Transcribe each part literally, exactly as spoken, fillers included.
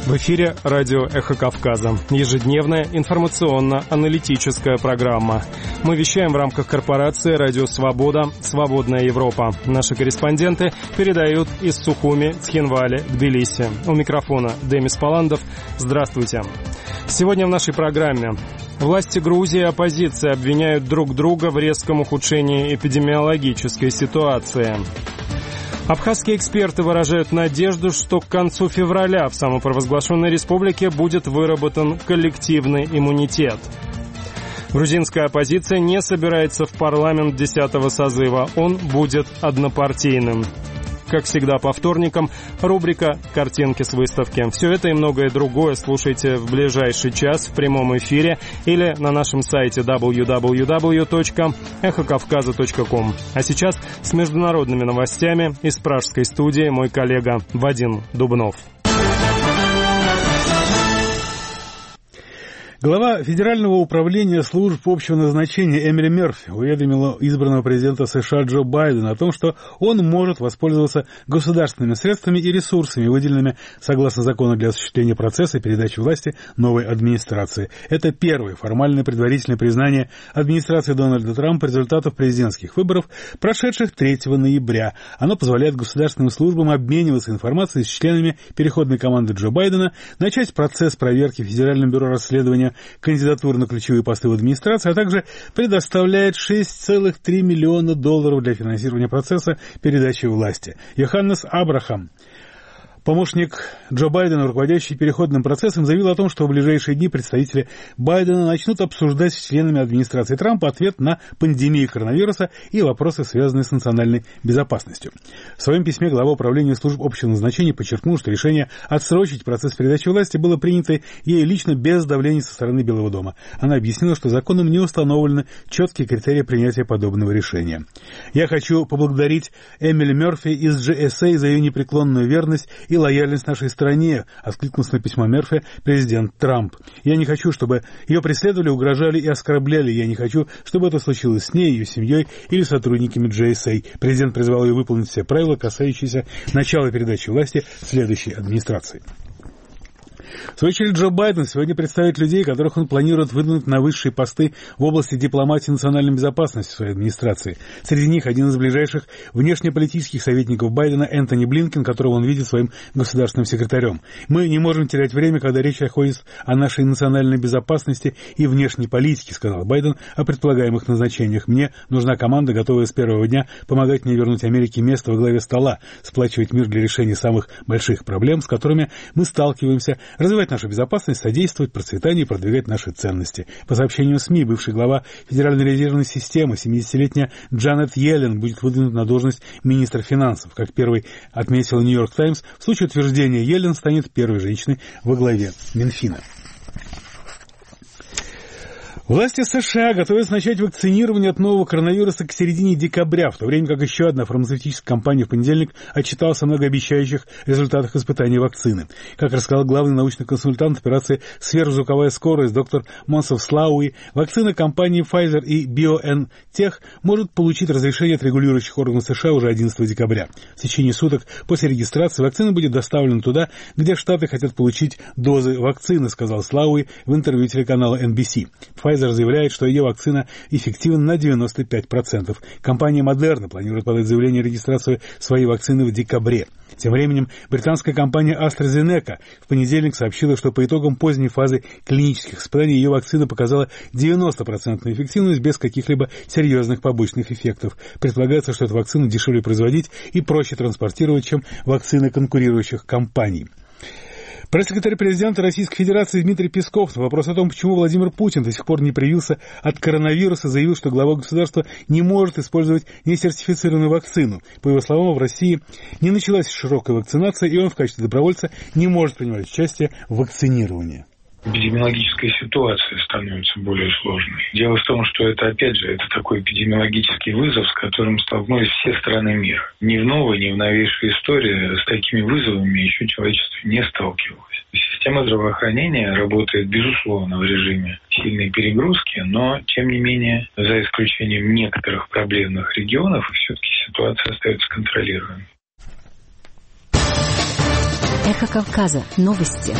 В эфире радио «Эхо Кавказа». Ежедневная информационно-аналитическая программа. Мы вещаем в рамках корпорации «Радио Свобода. Свободная Европа». Наши корреспонденты передают из Сухуми, Цхинвали, Тбилиси. У микрофона Демис Паландов. Здравствуйте. Сегодня в нашей программе. Власти Грузии и оппозиция обвиняют друг друга в резком ухудшении эпидемиологической ситуации. Абхазские эксперты выражают надежду, что к концу февраля в самопровозглашенной республике будет выработан коллективный иммунитет. Грузинская оппозиция не собирается в парламент десятого созыва. Он будет однопартийным. Как всегда по вторникам, рубрика «Картинки с выставки». Все это и многое другое слушайте в ближайший час в прямом эфире или на нашем сайте дабл ю дабл ю дабл ю точка эхо кавказа точка ком. А сейчас с международными новостями из пражской студии мой коллега Вадим Дубнов. Глава Федерального управления служб общего назначения Эмили Мерфи уведомила избранного президента США Джо Байдена о том, что он может воспользоваться государственными средствами и ресурсами, выделенными согласно закону для осуществления процесса передачи власти новой администрации. Это первое формальное предварительное признание администрации Дональда Трампа результатов президентских выборов, прошедших третьего ноября. Оно позволяет государственным службам обмениваться информацией с членами переходной команды Джо Байдена, начать процесс проверки в Федеральном бюро расследования кандидатур на ключевые посты в администрации, а также предоставляет шесть целых три миллиона долларов для финансирования процесса передачи власти. Йоханнес Абрахам, помощник Джо Байдена, руководящий переходным процессом, заявил о том, что в ближайшие дни представители Байдена начнут обсуждать с членами администрации Трампа ответ на пандемию коронавируса и вопросы, связанные с национальной безопасностью. В своем письме глава управления служб общего назначения подчеркнул, что решение отсрочить процесс передачи власти было принято ею лично без давления со стороны Белого дома. Она объяснила, что законом не установлены четкие критерии принятия подобного решения. «Я хочу поблагодарить Эмили Мерфи из джи эс эй за ее непреклонную верность и лояльность нашей стране», — откликнулся на письмо Мерфи президент Трамп. «Я не хочу, чтобы ее преследовали, угрожали и оскорбляли. Я не хочу, чтобы это случилось с ней, ее семьей или сотрудниками джи эс эй». Президент призвал ее выполнить все правила, касающиеся начала передачи власти следующей администрации. В свою очередь, Джо Байден сегодня представит людей, которых он планирует выдвинуть на высшие посты в области дипломатии и национальной безопасности в своей администрации. Среди них один из ближайших внешнеполитических советников Байдена Энтони Блинкен, которого он видит своим государственным секретарем. «Мы не можем терять время, когда речь заходит о нашей национальной безопасности и внешней политике», — сказал Байден о предполагаемых назначениях. «Мне нужна команда, готовая с первого дня помогать мне вернуть Америке место во главе стола, сплачивать мир для решения самых больших проблем, с которыми мы сталкиваемся, развивать нашу безопасность, содействовать процветанию и продвигать наши ценности». По сообщению СМИ, бывший глава Федеральной резервной системы, семидесятилетняя Джанет Йеллен, будет выдвинут на должность министра финансов. Как первый отметил Нью-Йорк Таймс, в случае утверждения Йеллен станет первой женщиной во главе Минфина. Власти США готовятся начать вакцинирование от нового коронавируса к середине декабря, в то время как еще одна фармацевтическая компания в понедельник отчиталась о многообещающих результатах испытаний вакцины. Как рассказал главный научный консультант операции «Сверхзвуковая скорость» доктор Монсов Слауи, вакцина компании Pfizer и BioNTech может получить разрешение от регулирующих органов США уже одиннадцатого декабря. В течение суток после регистрации вакцина будет доставлена туда, где Штаты хотят получить дозы вакцины, сказал Слауи в интервью телеканала эн би си. Pfizer заявляет, что ее вакцина эффективна на девяносто пять процентов. Компания Moderna планирует подать заявление о регистрации своей вакцины в декабре. Тем временем британская компания AstraZeneca в понедельник сообщила, что по итогам поздней фазы клинических испытаний ее вакцина показала девяносто процентов эффективность без каких-либо серьезных побочных эффектов. Предполагается, что эту вакцину дешевле производить и проще транспортировать, чем вакцины конкурирующих компаний. Пресс-секретарь президента Российской Федерации Дмитрий Песков на вопрос о том, почему Владимир Путин до сих пор не привился от коронавируса, заявил, что глава государства не может использовать несертифицированную вакцину. По его словам, в России не началась широкая вакцинация, и он в качестве добровольца не может принимать участие в вакцинировании. Эпидемиологическая ситуация становится более сложной. Дело в том, что это, опять же, это такой эпидемиологический вызов, с которым столкнулись все страны мира. Ни в новой, ни в новейшей истории с такими вызовами еще человечество не сталкивалось. Система здравоохранения работает, безусловно, в режиме сильной перегрузки, но, тем не менее, за исключением некоторых проблемных регионов, все-таки ситуация остается контролируемой. Эхо Кавказа. Новости.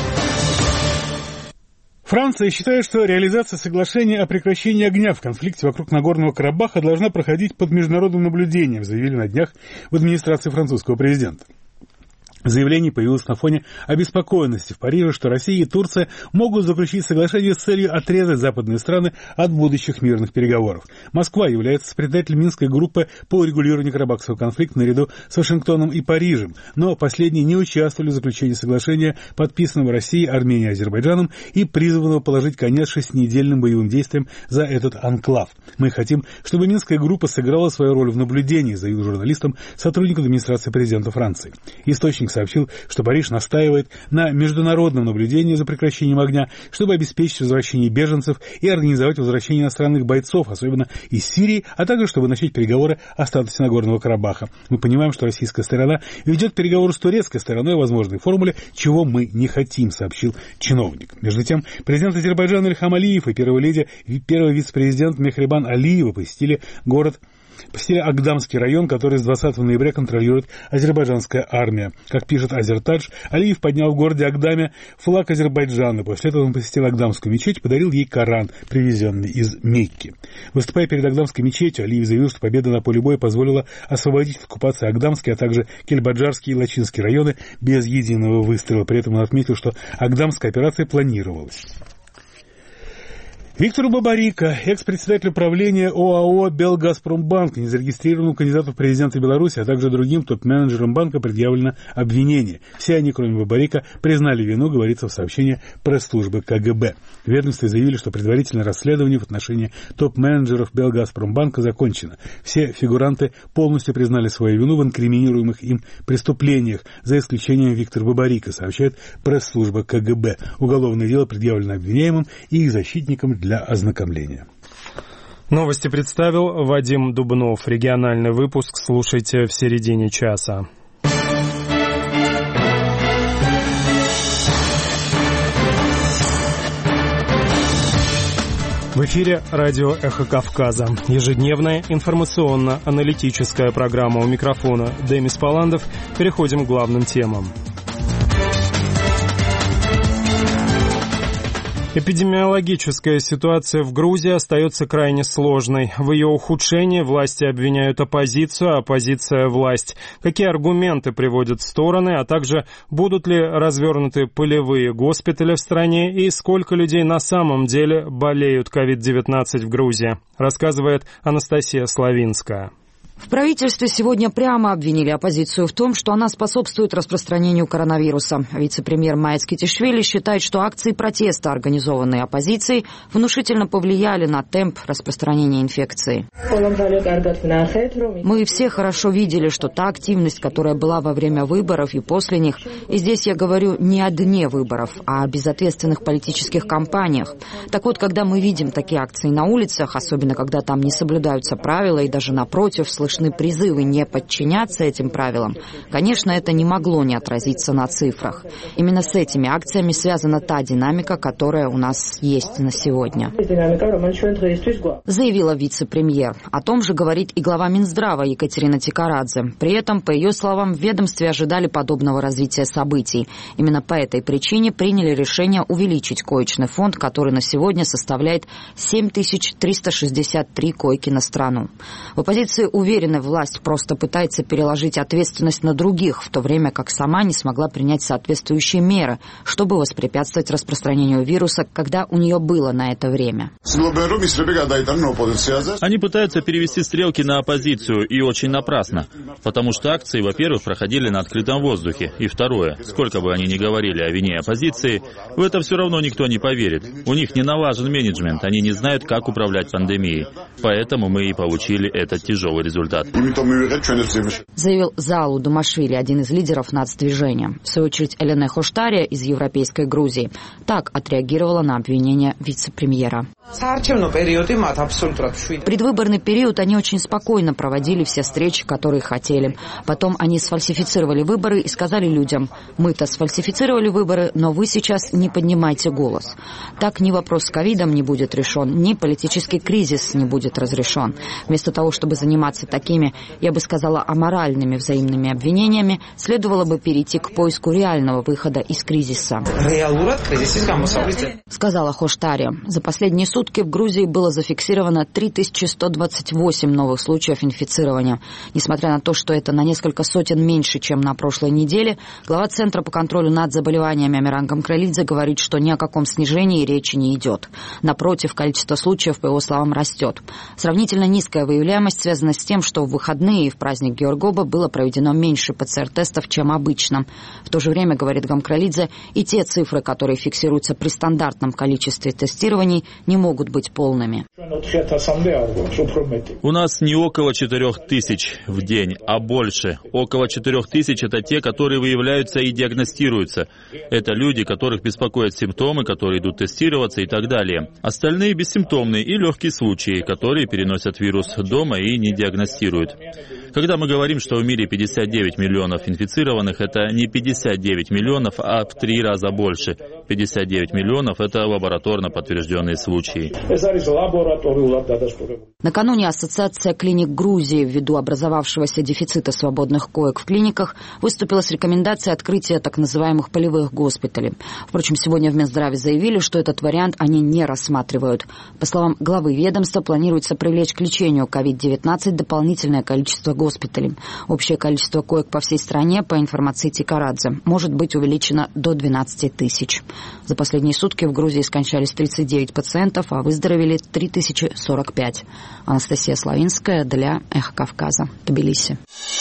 Франция считает, что реализация соглашения о прекращении огня в конфликте вокруг Нагорного Карабаха должна проходить под международным наблюдением, заявили на днях в администрации французского президента. Заявление появилось на фоне обеспокоенности в Париже, что Россия и Турция могут заключить соглашение с целью отрезать западные страны от будущих мирных переговоров. Москва является председателем Минской группы по урегулированию карабахского конфликта наряду с Вашингтоном и Парижем, но последние не участвовали в заключении соглашения, подписанного Россией, Арменией и Азербайджаном и призванного положить конец шестинедельным боевым действиям за этот анклав. Мы хотим, чтобы Минская группа сыграла свою роль в наблюдении, заявил журналистам сотрудник администрации президента Франции. Источник сообщил, что Париж настаивает на международном наблюдении за прекращением огня, чтобы обеспечить возвращение беженцев и организовать возвращение иностранных бойцов, особенно из Сирии, а также чтобы начать переговоры о статусе Нагорного Карабаха. Мы понимаем, что российская сторона ведет переговоры с турецкой стороной о возможной формуле, чего мы не хотим, сообщил чиновник. Между тем, президент Азербайджана Ильхам Алиев и первая леди, первый вице-президент Мехрибан Алиева посетили город Посетили Агдамский район, который с двадцатого ноября контролирует азербайджанская армия. Как пишет Азертадж, Алиев поднял в городе Агдаме флаг Азербайджана. После этого он посетил Агдамскую мечеть и подарил ей Коран, привезенный из Мекки. Выступая перед Агдамской мечетью, Алиев заявил, что победа на поле боя позволила освободить от оккупации Агдамский, а также Кельбаджарский и Лачинский районы без единого выстрела. При этом он отметил, что Агдамская операция планировалась. Виктору Бабарико, экс-председателю правления ОАО «Белгазпромбанк», незарегистрированному кандидату в президенты Беларуси, а также другим топ-менеджерам банка предъявлено обвинение. Все они, кроме Бабарико, признали вину, говорится в сообщении пресс-службы КГБ. В ведомстве заявили, что предварительное расследование в отношении топ-менеджеров Белгазпромбанка закончено. Все фигуранты полностью признали свою вину в инкриминируемых им преступлениях, за исключением Виктора Бабарико, сообщает пресс-служба КГБ. Уголовное дело предъявлено обвиняемым и их защитникам для для ознакомления. Новости представил Вадим Дубнов. Региональный выпуск слушайте в середине часа. В эфире радио «Эхо Кавказа». Ежедневная информационно-аналитическая программа. У микрофона Демис Паландов. Переходим к главным темам. Эпидемиологическая ситуация в Грузии остается крайне сложной. В ее ухудшении власти обвиняют оппозицию, а оппозиция – власть. Какие аргументы приводят стороны, а также будут ли развернуты полевые госпитали в стране и сколько людей на самом деле болеют ковид девятнадцать в Грузии, рассказывает Анастасия Славинская. В правительстве сегодня прямо обвинили оппозицию в том, что она способствует распространению коронавируса. Вице-премьер Маецкитишвили считает, что акции протеста, организованные оппозицией, внушительно повлияли на темп распространения инфекции. Мы все хорошо видели, что та активность, которая была во время выборов и после них, и здесь я говорю не о дне выборов, а о безответственных политических кампаниях. Так вот, когда мы видим такие акции на улицах, особенно когда там не соблюдаются правила и даже напротив слышны призывы не подчиняться этим правилам, конечно, это не могло не отразиться на цифрах. Именно с этими акциями связана та динамика, которая у нас есть на сегодня. Заявила вице-премьер. О том же говорит и глава Минздрава Екатерина Тикарадзе. При этом, по ее словам, в ведомстве ожидали подобного развития событий. Именно по этой причине приняли решение увеличить коечный фонд, который на сегодня составляет семь тысяч триста шестьдесят три койки на страну. В оппозиции уверены, власть просто пытается переложить ответственность на других, в то время как сама не смогла принять соответствующие меры, чтобы воспрепятствовать распространению вируса, когда у нее было на это время. Они пытаются перевести стрелки на оппозицию, и очень напрасно. Потому что акции, во-первых, проходили на открытом воздухе, и второе, сколько бы они ни говорили о вине оппозиции, в это все равно никто не поверит. У них не налажен менеджмент, они не знают, как управлять пандемией. Поэтому мы и получили этот тяжелый результат. Заявил Залу Думашвили, один из лидеров нацдвижения. В свою очередь, Элена Хоштария из Европейской Грузии так отреагировала на обвинения вице-премьера. Предвыборный период они очень спокойно проводили все встречи, которые хотели. Потом они сфальсифицировали выборы и сказали людям: мы-то сфальсифицировали выборы, но вы сейчас не поднимайте голос. Так ни вопрос с ковидом не будет решен, ни политический кризис не будет разрешен. Вместо того, чтобы заниматься такими, я бы сказала, аморальными взаимными обвинениями, следовало бы перейти к поиску реального выхода из кризиса. Сказала Хоштария. За последние сутки в Грузии было зафиксировано три тысячи сто двадцать восемь новых случаев инфицирования. Несмотря на то, что это на несколько сотен меньше, чем на прошлой неделе, глава Центра по контролю над заболеваниями Амиран Гамкралидзе говорит, что ни о каком снижении речи не идет. Напротив, количество случаев, по его словам, растет. Сравнительно низкая выявляемость связана с тем, что в выходные и в праздник Георгоба было проведено меньше ПЦР-тестов, чем обычно. В то же время, говорит Гамкралидзе, и те цифры, которые фиксируются при стандартном количестве тестирований, не могут быть полными. У нас не около четырех тысяч в день, а больше. Около четырех тысяч – это те, которые выявляются и диагностируются. Это люди, которых беспокоят симптомы, которые идут тестироваться и так далее. Остальные бессимптомные и легкие случаи, которые переносят вирус дома и не диагностируют. Когда мы говорим, что в мире пятьдесят девять миллионов инфицированных, это не пятьдесят девять миллионов, а в три раза больше. пятьдесят девять миллионов – это лабораторно подтвержденные случаи. Накануне Ассоциация клиник Грузии, ввиду образовавшегося дефицита свободных коек в клиниках, выступила с рекомендацией открытия так называемых полевых госпиталей. Впрочем, сегодня в Минздраве заявили, что этот вариант они не рассматривают. По словам главы ведомства, планируется привлечь к лечению ковид девятнадцать дополнительное количество госпиталей. Общее количество коек по всей стране, по информации Тикарадзе, может быть увеличено до двенадцати тысяч. За последние сутки в Грузии скончались тридцать девять пациентов, а выздоровели три тысячи сорок пять. Анастасия Славинская для Эхо Кавказа, Тбилиси.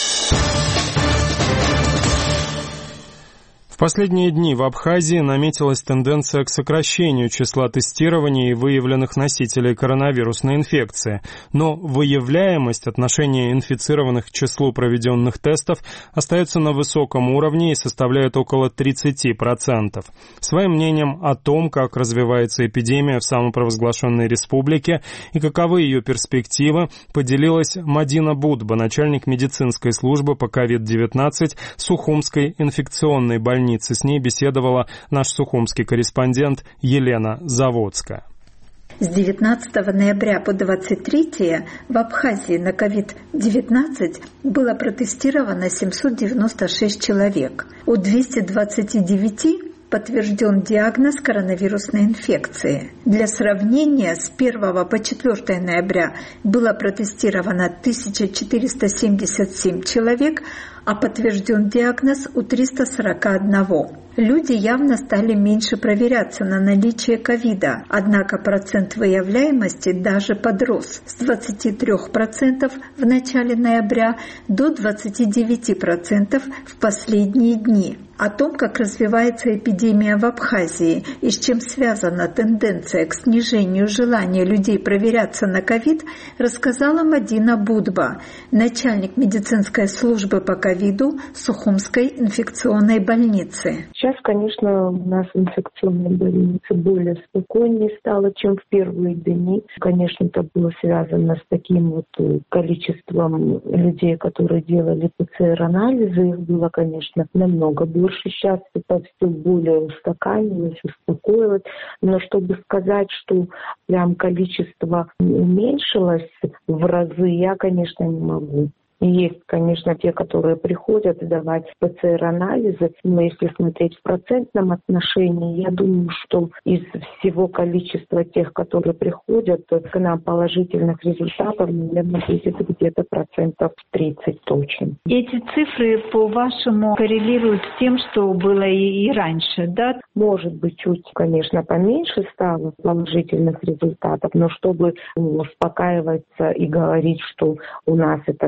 В последние дни в Абхазии наметилась тенденция к сокращению числа тестирований выявленных носителей коронавирусной инфекции. Но выявляемость отношения инфицированных к числу проведенных тестов остается на высоком уровне и составляет около тридцати процентов. Своим мнением о том, как развивается эпидемия в самопровозглашенной республике и каковы ее перспективы, поделилась Мадина Будба, начальник медицинской службы по ковид девятнадцать Сухумской инфекционной больницы. С ней беседовала наш сухумский корреспондент Елена Заводская. С девятнадцатого ноября по двадцать третье в Абхазии на ковид девятнадцать было протестировано семьсот девяносто шесть человек. У двухсот двадцати девяти подтвержден диагноз коронавирусной инфекции. Для сравнения, с первого по четвёртое ноября было протестировано тысяча четыреста семьдесят семь человек, а подтвержден диагноз у триста сорок один. Люди явно стали меньше проверяться на наличие ковида, однако процент выявляемости даже подрос с двадцати трёх процентов в начале ноября до двадцати девяти процентов в последние дни. О том, как развивается эпидемия в Абхазии и с чем связана тенденция к снижению желания людей проверяться на ковид, рассказала Мадина Будба, начальник медицинской службы по ковиду Сухумской инфекционной больницы. Сейчас, конечно, у нас в инфекционной больнице более спокойнее стало, чем в первые дни. Конечно, это было связано с таким вот количеством людей, которые делали ПЦР-анализы. Их было, конечно, намного больше. Сейчас это все более устаканилось, успокоилось. Но чтобы сказать, что прям количество уменьшилось в разы, я, конечно, не могу. Есть, конечно, те, которые приходят давать ПЦР-анализы, но если смотреть в процентном отношении, я думаю, что из всего количества тех, которые приходят, к нам положительных результатов, наверное, будет где-то процентов тридцать точно. Эти цифры, по-вашему, коррелируют с тем, что было и, и раньше, да? Может быть, чуть, конечно, поменьше стало положительных результатов, но чтобы успокаиваться и говорить, что у нас это все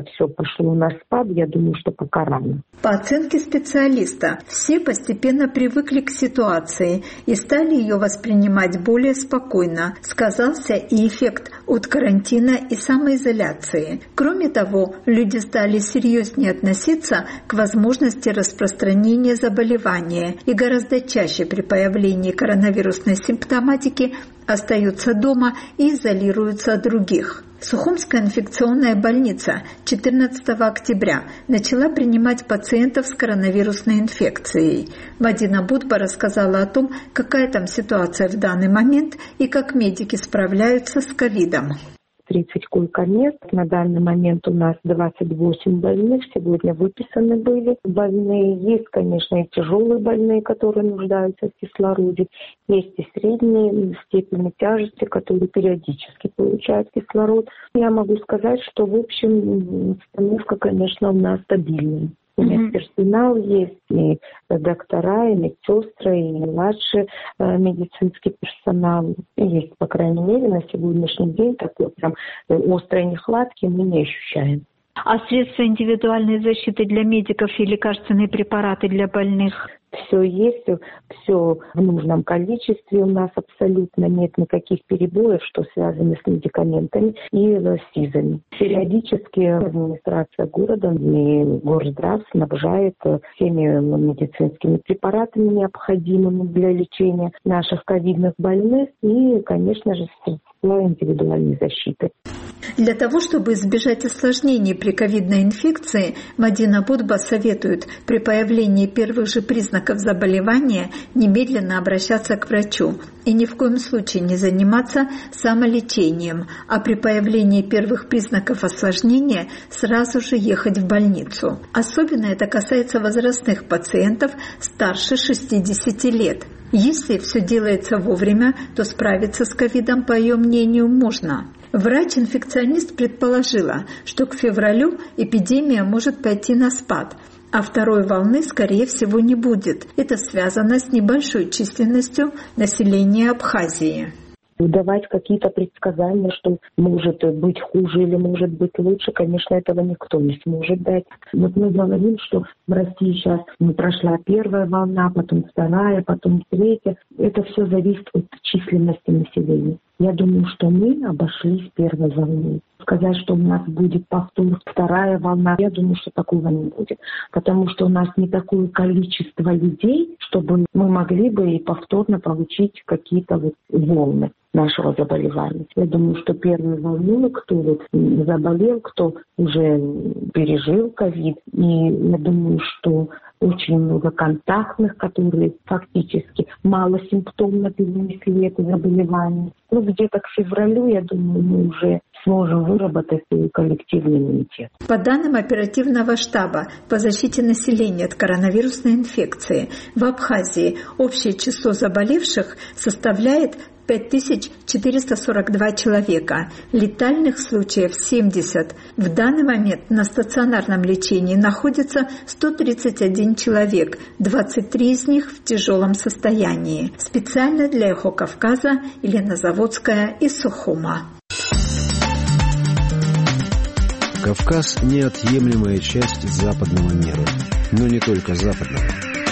пошло на спад, я думаю, что пока рано. По оценке специалиста, все постепенно привыкли к ситуации и стали ее воспринимать более спокойно. Сказался и эффект от карантина и самоизоляции. Кроме того, люди стали серьезнее относиться к возможности распространения заболевания и гораздо чаще при появлении коронавирусной симптоматики остаются дома и изолируются от других. Сухумская инфекционная больница четырнадцатого октября начала принимать пациентов с коронавирусной инфекцией. Мадина Будба рассказала о том, какая там ситуация в данный момент и как медики справляются с ковидом. тридцать койко-мест. На данный момент у нас двадцать восемь больных. Сегодня выписаны были больные. Есть, конечно, и тяжелые больные, которые нуждаются в кислороде. Есть и средние степени тяжести, которые периодически получают кислород. Я могу сказать, что, в общем, обстановка, конечно, у нас стабильная. У нас mm-hmm. персонал есть, и доктора, и медсестры, и младший э, медицинский персонал. Есть, по крайней мере, на сегодняшний день такой прям острой нехватки мы не ощущаем. А средства индивидуальной защиты для медиков и лекарственные препараты для больных? Все есть, все в нужном количестве. У нас абсолютно нет никаких перебоев, что связано с медикаментами и с СИЗами. Периодически администрация города и Горздрав снабжает всеми медицинскими препаратами, необходимыми для лечения наших ковидных больных, и, конечно же, средства индивидуальной защиты. Для того, чтобы избежать осложнений при ковидной инфекции, Мадина Будба советует при появлении первых же признаков заболевания немедленно обращаться к врачу и ни в коем случае не заниматься самолечением, а при появлении первых признаков осложнения сразу же ехать в больницу. Особенно это касается возрастных пациентов старше шестидесяти лет. Если все делается вовремя, то справиться с ковидом, по ее мнению, можно. Врач-инфекционист предположила, что к февралю эпидемия может пойти на спад, а второй волны, скорее всего, не будет. Это связано с небольшой численностью населения Абхазии. Давать какие-то предсказания, что может быть хуже или может быть лучше, конечно, этого никто не сможет дать. Вот мы говорим, что в России сейчас прошла первая волна, потом вторая, потом третья. Это все зависит от численности населения. Я думаю, что мы обошлись первой волной. Сказать, что у нас будет повтор, вторая волна, я думаю, что такого не будет. Потому что у нас не такое количество людей, чтобы мы могли бы и повторно получить какие-то вот волны нашего заболевания. Я думаю, что первую волну, кто вот заболел, кто уже пережил ковид, и я думаю, что очень много контактных, которые фактически малосимптомно перенесли это заболевание. Ну, где-то к февралю, я думаю, мы уже сможем выработать коллективный иммунитет. По данным оперативного штаба по защите населения от коронавирусной инфекции, в Абхазии общее число заболевших составляет пять тысяч четыреста сорок два человека, летальных случаев семьдесят. В данный момент на стационарном лечении находится сто тридцать один человек, двадцать три из них в тяжелом состоянии. Специально для «Эхо Кавказа» Елена Заводская из Сухума. Кавказ – неотъемлемая часть западного мира, но не только западного.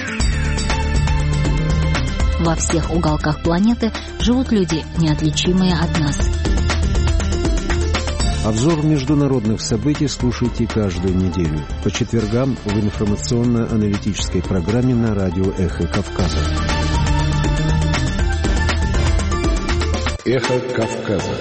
Во всех уголках планеты живут люди, неотличимые от нас. Обзор международных событий слушайте каждую неделю по четвергам в информационно-аналитической программе на радио «Эхо Кавказа». «Эхо Кавказа».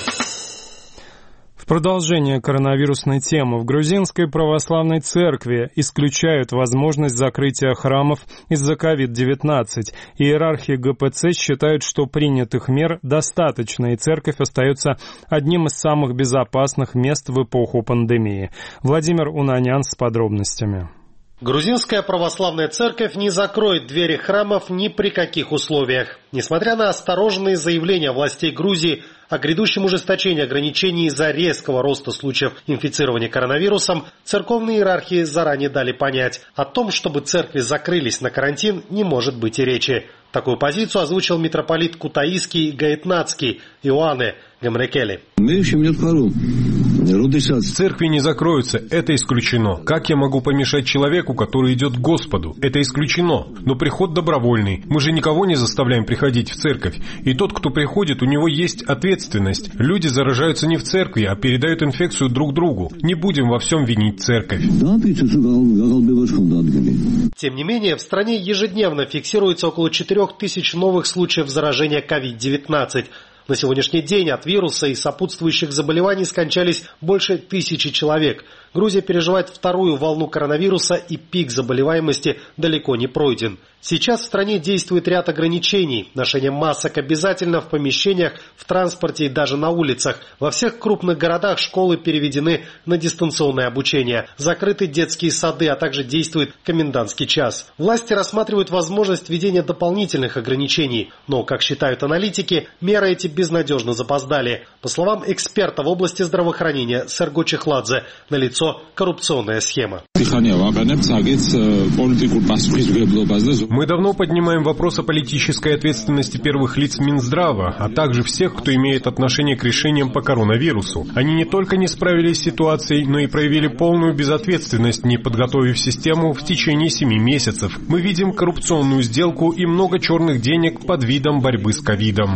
В продолжение коронавирусной темы в грузинской православной церкви исключают возможность закрытия храмов из-за ковид девятнадцать. Иерархи ГПЦ считают, что принятых мер достаточно, и церковь остается одним из самых безопасных мест в эпоху пандемии. Владимир Унанян с подробностями. Грузинская православная церковь не закроет двери храмов ни при каких условиях. Несмотря на осторожные заявления властей Грузии о грядущем ужесточении ограничений из-за резкого роста случаев инфицирования коронавирусом, церковные иерархи заранее дали понять, о том, чтобы церкви закрылись на карантин, не может быть и речи. Такую позицию озвучил митрополит Кутаисский и Гаэтнацкий Иоанне. Гамрекели. Церкви не закроются, это исключено. Как я могу помешать человеку, который идет к Господу? Это исключено. Но приход добровольный. Мы же никого не заставляем приходить в церковь. И тот, кто приходит, у него есть ответственность. Люди заражаются не в церкви, а передают инфекцию друг другу. Не будем во всем винить церковь. Тем не менее, в стране ежедневно фиксируется около четырех тысяч новых случаев заражения ковид девятнадцать. На сегодняшний день от вируса и сопутствующих заболеваний скончались больше тысячи человек. Грузия переживает вторую волну коронавируса, и пик заболеваемости далеко не пройден. Сейчас в стране действует ряд ограничений. Ношение масок обязательно в помещениях, в транспорте и даже на улицах. Во всех крупных городах школы переведены на дистанционное обучение. Закрыты детские сады, а также действует комендантский час. Власти рассматривают возможность введения дополнительных ограничений. Но, как считают аналитики, меры эти безнадежно запоздали. По словам эксперта в области здравоохранения Серго Чехладзе, налицо коррупционная схема. Мы давно поднимаем вопрос о политической ответственности первых лиц Минздрава, а также всех, кто имеет отношение к решениям по коронавирусу. Они не только не справились с ситуацией, но и проявили полную безответственность, не подготовив систему в течение семи месяцев. Мы видим коррупционную сделку и много черных денег под видом борьбы с ковидом.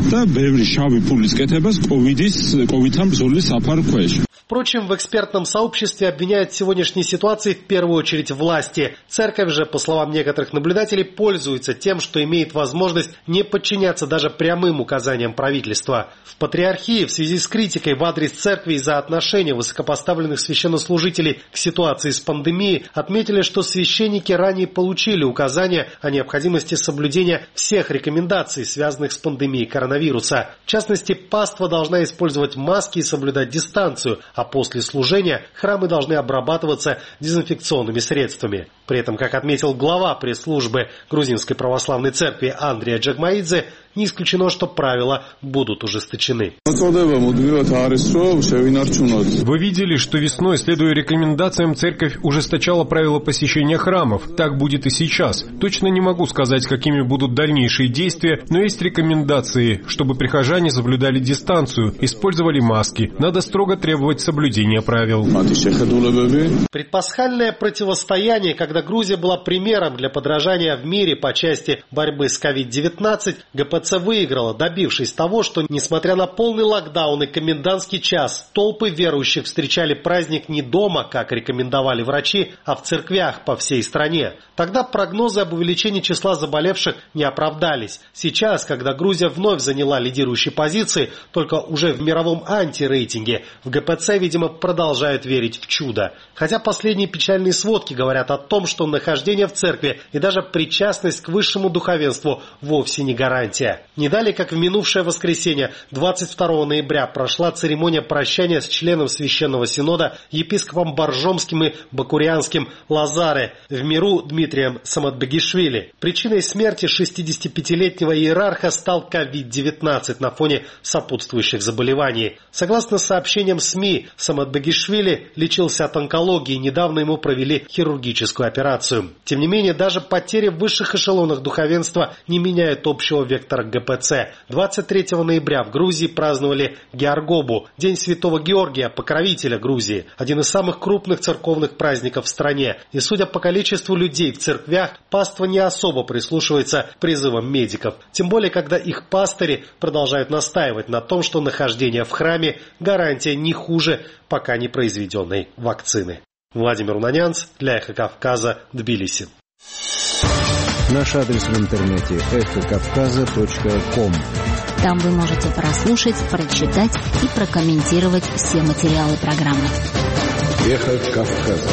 Впрочем, в экспертном сообществе обвиняют в сегодняшней ситуации в первую очередь власти. Церковь же, по словам некоторых наблюдателей, пользуется тем, что имеет возможность не подчиняться даже прямым указаниям правительства. В Патриархии в связи с критикой в адрес церкви из-за отношения высокопоставленных священнослужителей к ситуации с пандемией отметили, что священники ранее получили указания о необходимости соблюдения всех рекомендаций, связанных с пандемией коронавируса. В частности, паства должна использовать маски и соблюдать дистанцию, а после служения храмы должны обрабатываться дезинфекционными средствами. При этом, как отметил глава пресс-службы Грузинской православной церкви Андрия Джагмаидзе, не исключено, что правила будут ужесточены. Вы видели, что весной, следуя рекомендациям, церковь ужесточала правила посещения храмов. Так будет и сейчас. Точно не могу сказать, какими будут дальнейшие действия, но есть рекомендации, чтобы прихожане соблюдали дистанцию, использовали маски. Надо строго требовать соблюдения правил. Предпасхальное противостояние, когда Грузия была примером для подражания в мире по части борьбы с ковид девятнадцать, ГПЦ выиграла, добившись того, что, несмотря на полный локдаун и комендантский час, толпы верующих встречали праздник не дома, как рекомендовали врачи, а в церквях по всей стране. Тогда прогнозы об увеличении числа заболевших не оправдались. Сейчас, когда Грузия вновь заняла лидирующие позиции, только уже в мировом антирейтинге, в ГПЦ, видимо, продолжают верить в чудо. Хотя последние печальные сводки говорят о том, что нахождение в церкви и даже причастность к высшему духовенству вовсе не гарантия. Не далее, как в минувшее воскресенье, двадцать второго ноября, прошла церемония прощания с членом Священного Синода, епископом Боржомским и Бакурианским Лазаре, в миру Дмитрием Саматбегишвили. Причиной смерти шестидесятипятилетнего иерарха стал ковид девятнадцать на фоне сопутствующих заболеваний. Согласно сообщениям СМИ, Саматбегишвили лечился от онкологии, недавно ему провели хирургическую операцию. Тем не менее, даже потери в высших эшелонах духовенства не меняют общего вектора ГПЦ. двадцать третьего ноября в Грузии праздновали Георгобу, День Святого Георгия, покровителя Грузии, один из самых крупных церковных праздников в стране. И судя по количеству людей в церквях, паства не особо прислушивается к призывам медиков. Тем более, когда их пастыри продолжают настаивать на том, что нахождение в храме гарантия не хуже пока не произведенной вакцины. Владимир Унанянц для Эхо Кавказа, Тбилиси. Наш адрес в интернете эхо кавказа точка ком. Там вы можете прослушать, прочитать и прокомментировать все материалы программы. Эхо Кавказа.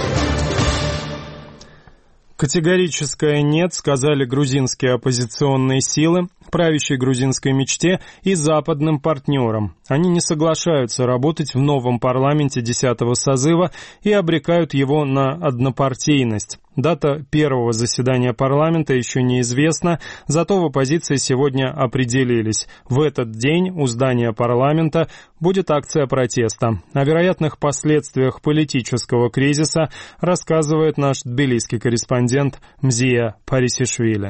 Категорическое «нет» сказали грузинские оппозиционные силы, правящей грузинской мечте и западным партнерам. Они не соглашаются работать в новом парламенте десятого созыва и обрекают его на однопартийность. Дата первого заседания парламента еще неизвестна, зато в оппозиции сегодня определились. В этот день у здания парламента будет акция протеста. О вероятных последствиях политического кризиса рассказывает наш тбилисский корреспондент Мзия Парисишвили.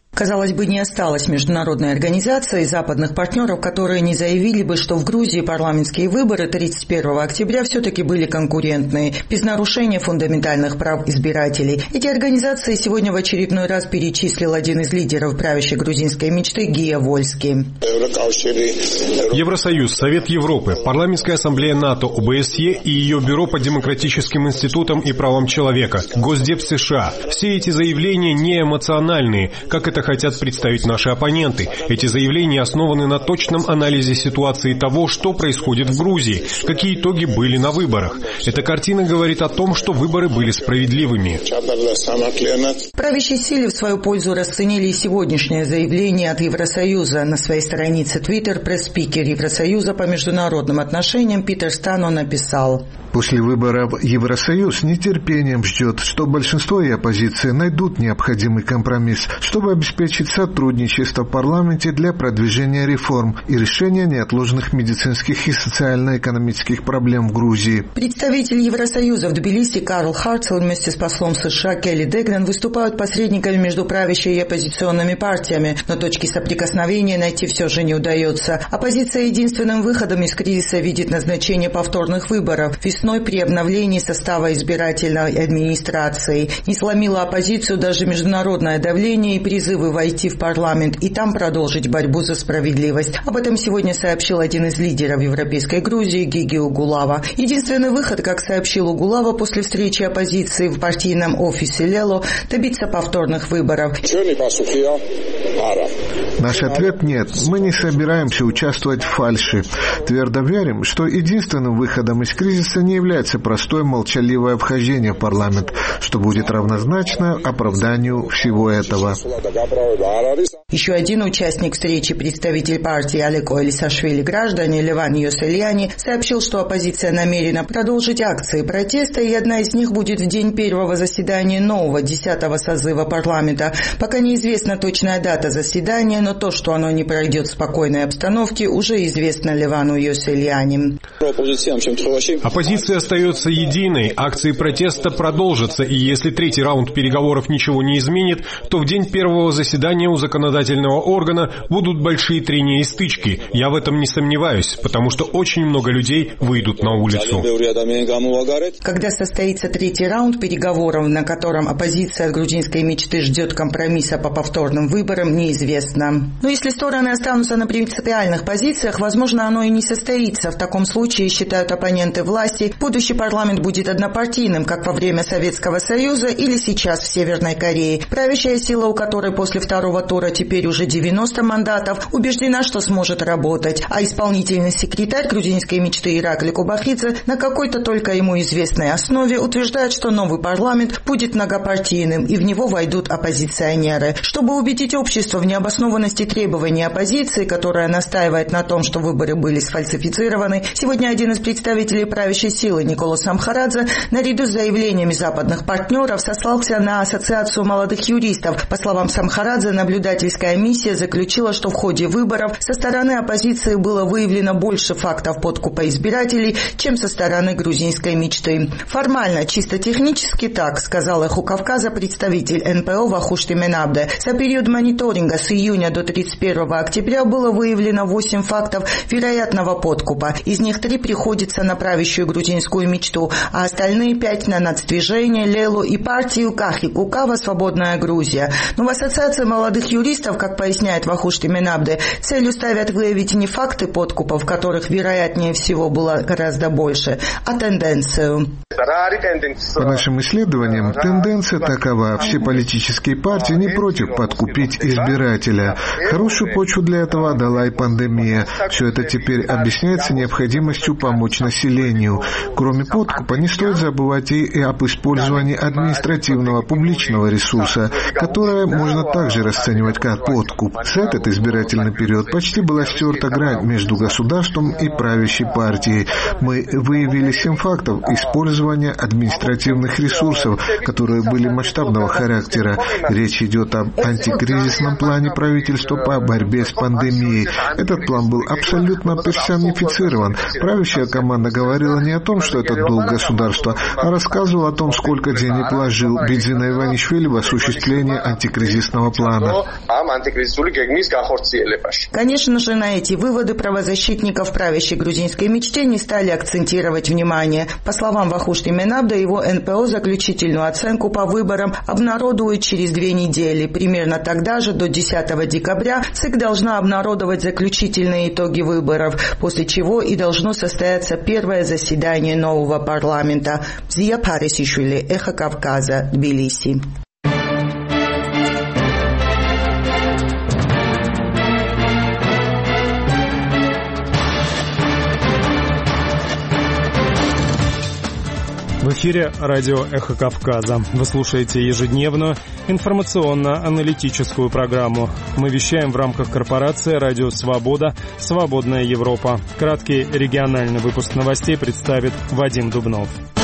Казалось бы, не осталось международной организации и западных партнеров, которые не заявили бы, что в Грузии парламентские выборы тридцать первого октября все-таки были конкурентные, без нарушения фундаментальных прав избирателей. Эти организации сегодня в очередной раз перечислил один из лидеров правящей грузинской мечты Гия Вольский. Евросоюз, Совет Европы, Парламентская ассамблея НАТО, О Бэ Эс Е и ее Бюро по демократическим институтам и правам человека, Госдеп США. Все эти заявления не эмоциональные, как это хотят представить наши оппоненты. Эти заявления основаны на точном анализе ситуации того, что происходит в Грузии, какие итоги были на выборах. Эта картина говорит о том, что выборы были справедливыми. Правящие силы в свою пользу расценили и сегодняшнее заявление от Евросоюза. На своей странице Twitter пресс-спикер Евросоюза по международным отношениям Питер Стано написал: «После выборов Евросоюз с нетерпением ждет, что большинство и оппозиция найдут необходимый компромисс, чтобы обеспечить сотрудничество в парламенте для продвижения реформ и решения неотложных медицинских и социально-экономических проблем в Грузии». Представитель Евросоюза в Тбилиси Карл Харцел вместе с послом США Келли Дегнан выступают посредниками между правящей и оппозиционными партиями, но точки соприкосновения найти все же не удается. Оппозиция единственным выходом из кризиса видит назначение повторных выборов весной при обновлении состава избирательной администрации. Не сломило оппозицию даже международное давление и призывы войти в парламент и там продолжить борьбу за справедливость. Об этом сегодня сообщил один из лидеров европейской Грузии Гиги Угулава. Единственный выход, как сообщил Угулава после встречи оппозиции в партийном офисе Лело, добиться повторных выборов. Наш ответ – нет. Мы не собираемся участвовать в фальши. Твердо верим, что единственным выходом из кризиса не является простое молчаливое вхождение в парламент, что будет равнозначно оправданию всего этого. Еще один участник встречи, представитель партии Алеко Элисашвили граждане Леван Йосельяни, сообщил, что оппозиция намерена продолжить акции протеста, и одна из них будет в день первого заседания нового десятого созыва парламента. Пока неизвестна точная дата заседания, но то, что оно не пройдет в спокойной обстановке, уже известно Левану Йосельяни. Оппозиция остается единой, акции протеста продолжатся, и если третий раунд переговоров ничего не изменит, то в день первого заседания у законодательного органа будут большие трения и стычки. Я в этом не сомневаюсь, потому что очень много людей выйдут на улицу. Когда состоится третий раунд переговоров, на котором оппозиция от грузинской мечты ждет компромисса по повторным выборам, неизвестно. Но если стороны останутся на принципиальных позициях, возможно, оно и не состоится. В таком случае, считают оппоненты власти, будущий парламент будет однопартийным, как во время Советского Союза или сейчас в Северной Корее. Правящая сила, у которой после второго тура теперь уже девяносто мандатов, убеждена, что сможет работать. А исполнительный секретарь грузинской мечты Иракли Кубахидзе на какой-то только ему известной основе утверждает, что новый парламент будет многопартийным и в него войдут оппозиционеры. Чтобы убедить общество в необоснованности требований оппозиции, которая настаивает на том, что выборы были сфальсифицированы, сегодня один из представителей правящей силы Никола Самхарадзе наряду с заявлениями западных партнеров сослался на Ассоциацию молодых юристов. По словам Самхарадзе, наблюдательская миссия заключила, что в ходе выборов со стороны оппозиции было выявлено больше фактов подкупа избирателей, чем со стороны грузинской мечты. Формально, чисто технически так, сказал «Эхо Кавказа» представитель эн пэ о Вахушти Менабде. За период мониторинга с июня до тридцать первого октября было выявлено восемь фактов вероятного подкупа. Из них три приходится на правящую грузинскую мечту, а остальные пять на нацдвижение, Лелу и партию Кахи Кукава «Свободная Грузия». Но в Ассоциации молодых юристов, как поясняет Вахушти Менабде, целью ставят выявить не факты подкупов, которых вероятнее всего было гораздо больше, а тенденцию. По нашим исследованиям, тенденция такова. Все политические партии не против подкупить избирателя. Хорошую почву для этого дала и пандемия. Все это теперь объясняется необходимостью помочь населению. Кроме подкупа, не стоит забывать и об использовании административного публичного ресурса, которое можно также расценивать как подкуп. За этот избирательный период почти была стерта грань между государством и правящей партией. Мы выявили семь фактов использования административных ресурсов, которые были масштабного характера. Речь идет об антикризисном плане правительства по борьбе с пандемией. Этот план был абсолютно персонифицирован. Правящая команда говорила не о том, что это долг государства, а рассказывала о том, сколько денег вложил Бидзина Иванишвили в осуществление антикризисного плана. Конечно же, на эти выводы правозащитников правящей грузинской мечте не стали акцентировать внимание. По словам Вахушты Менабда, его эн пэ о заключительную оценку по выборам обнародует через две недели. Примерно тогда же, до десятого декабря, ЦИК должна обнародовать заключительные итоги выборов, после чего и должно состояться первое заседание нового парламента. Зия Парисишвили, Эхо Кавказа, Тбилиси. В эфире радио «Эхо Кавказа». Вы слушаете ежедневную информационно-аналитическую программу. Мы вещаем в рамках корпорации «Радио Свобода. Свободная Европа». Краткий региональный выпуск новостей представит Вадим Дубнов.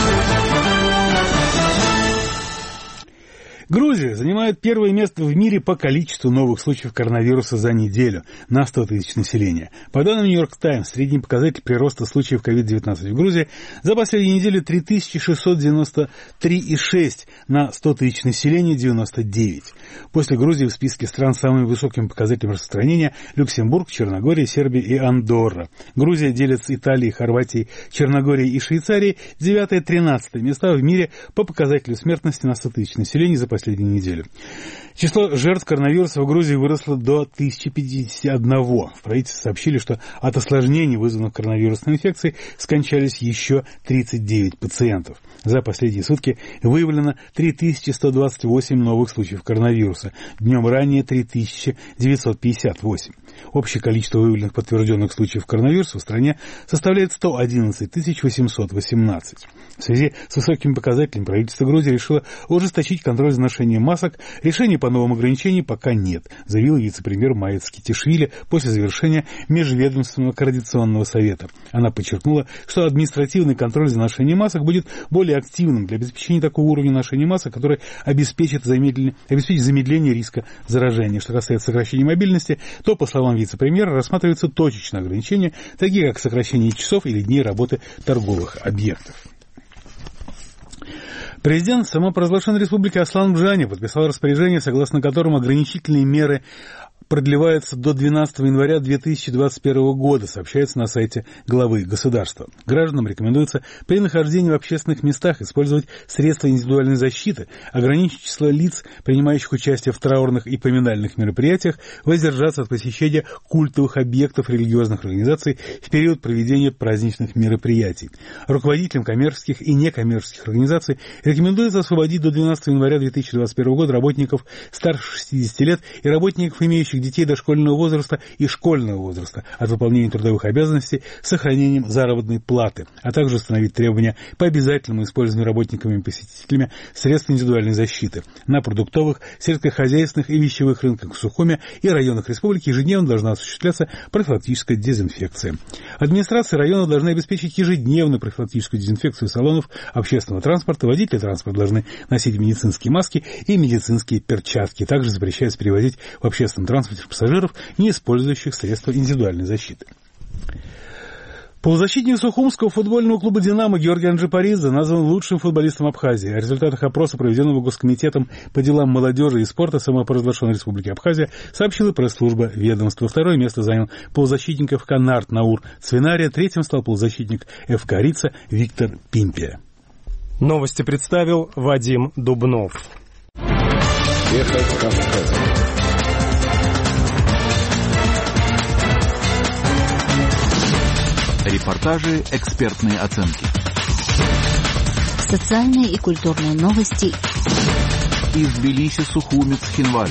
Грузия занимает первое место в мире по количеству новых случаев коронавируса за неделю на сто тысяч населения. По данным Нью-Йорк Таймс, средний показатель прироста случаев ковид девятнадцать в Грузии за последнюю неделю три тысячи шестьсот девяносто три и шесть на сто тысяч населения, девяносто девять. После Грузии в списке стран с самыми высокими показателями распространения Люксембург, Черногория, Сербия и Андорра. Грузия делит с Италией, Хорватией, Черногорией и Швейцарией девятое-тринадцатое места в мире по показателю смертности на сто тысяч населения за последнюю неделю. Число жертв коронавируса в Грузии выросло до тысячи пятидесяти одного. В правительстве сообщили, что от осложнений, вызванных коронавирусной инфекцией, скончались еще тридцать девять пациентов. За последние сутки выявлено три тысячи сто двадцать восемь новых случаев коронавируса. Днем ранее три тысячи девятьсот пятьдесят восемь. Общее количество выявленных подтвержденных случаев коронавируса в стране составляет сто одиннадцать тысяч восемьсот восемнадцать. В связи с высокими показателями правительство Грузии решило ужесточить контроль за ношением масок. Решений по новым ограничениям пока нет, заявил вице-премьер Маец Китишвили после завершения Межведомственного координационного совета. Она подчеркнула, что административный контроль за ношением масок будет более активным для обеспечения такого уровня ношения масок, который обеспечит замедление, обеспечит замедление риска заражения. Что касается сокращения мобильности, то, по словам вице-премьера, рассматриваются точечные ограничения, такие как сокращение часов или дней работы торговых объектов. Президент самопровозглашенной республики Аслан Бжани подписал распоряжение, согласно которому ограничительные меры продлевается до двенадцатого января две тысячи двадцать первого года, сообщается на сайте главы государства. Гражданам рекомендуется при нахождении в общественных местах использовать средства индивидуальной защиты, ограничить число лиц, принимающих участие в траурных и поминальных мероприятиях, воздержаться от посещения культовых объектов религиозных организаций в период проведения праздничных мероприятий. Руководителям коммерческих и некоммерческих организаций рекомендуется освободить до двенадцатого января две тысячи двадцать первого года работников старше шестидесяти лет и работников, имеющих детей дошкольного возраста и школьного возраста от выполнения трудовых обязанностей с сохранением заработной платы, а также установить требования по обязательному использованию работниками и посетителями средств индивидуальной защиты. На продуктовых, сельскохозяйственных и вещевых рынках в Сухуме и районах республики ежедневно должна осуществляться профилактическая дезинфекция. Администрации района должны обеспечить ежедневную профилактическую дезинфекцию салонов общественного транспорта. Водители транспорта должны носить медицинские маски и медицинские перчатки. Также запрещается перевозить в общественном транспорте пассажиров, не использующих средства индивидуальной защиты. Полузащитник Сухумского футбольного клуба «Динамо» Георгий Анджипаридзе назван лучшим футболистом Абхазии. О результатах опроса, проведенного Госкомитетом по делам молодежи и спорта самопровозглашенной Республики Абхазия, сообщила пресс-служба ведомства. Второе место занял полузащитник ФК «Нарт» Наур Цвинария. Третьим стал полузащитник ФК «Рица» Виктор Пимпия. Новости представил Вадим Дубнов. Эхо Кавказа. Репортажи, экспертные оценки. Социальные и культурные новости. Из Тбилиси, Сухуми, Цхинвали.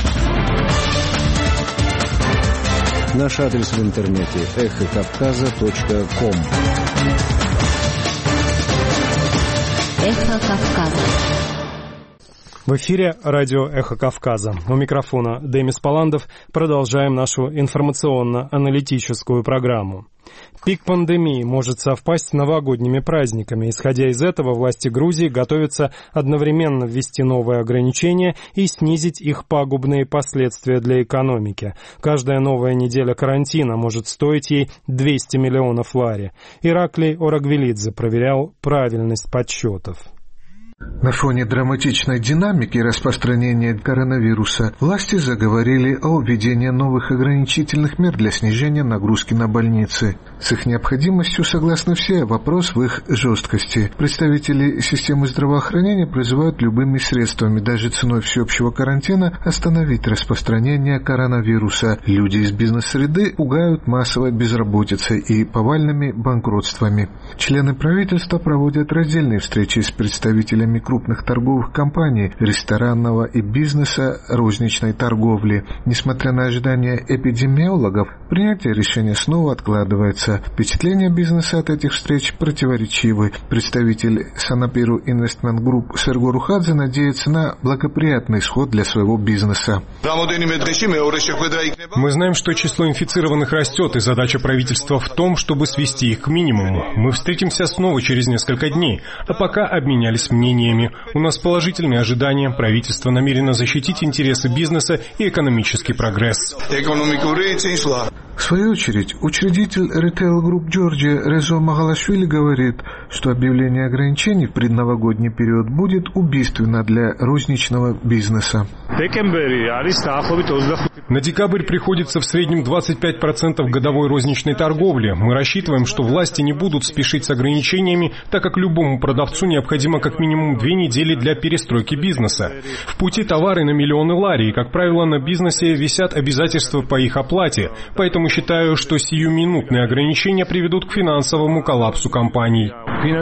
Наш адрес в интернете эхо кавказа точка ком. Эхо Кавказа. В эфире радио «Эхо Кавказа». У микрофона Демис Паландов. Продолжаем нашу информационно-аналитическую программу. Пик пандемии может совпасть с новогодними праздниками. Исходя из этого, власти Грузии готовятся одновременно ввести новые ограничения и снизить их пагубные последствия для экономики. Каждая новая неделя карантина может стоить ей двести миллионов лари. Ираклий Орагвелидзе проверял правильность подсчетов. На фоне драматичной динамики распространения коронавируса власти заговорили о введении новых ограничительных мер для снижения нагрузки на больницы. С их необходимостью согласны все, вопрос в их жесткости. Представители системы здравоохранения призывают любыми средствами, даже ценой всеобщего карантина, остановить распространение коронавируса. Люди из бизнес-среды пугают массовой безработицей и повальными банкротствами. Члены правительства проводят раздельные встречи с представителями крупных торговых компаний, ресторанного и бизнеса, розничной торговли. Несмотря на ожидания эпидемиологов, принятие решения снова откладывается. Впечатления бизнеса от этих встреч противоречивы. Представитель Санапиру Investment Group Серго Рухадзе надеется на благоприятный исход для своего бизнеса. Мы знаем, что число инфицированных растет, и задача правительства в том, чтобы свести их к минимуму. Мы встретимся снова через несколько дней, а пока обменялись мнениями. У нас положительные ожидания. Правительство намерено защитить интересы бизнеса и экономический прогресс. В свою очередь, учредитель Retail Group Georgia Резо Магалашвили говорит, что объявление ограничений в предновогодний период будет убийственно для розничного бизнеса. На декабрь приходится в среднем двадцать пять процентов годовой розничной торговли. Мы рассчитываем, что власти не будут спешить с ограничениями, так как любому продавцу необходимо как минимум две недели для перестройки бизнеса. В пути товары на миллионы лари, и, как правило, на бизнесе висят обязательства по их оплате. Поэтому считаю, что сиюминутные ограничения приведут к финансовому коллапсу компаний.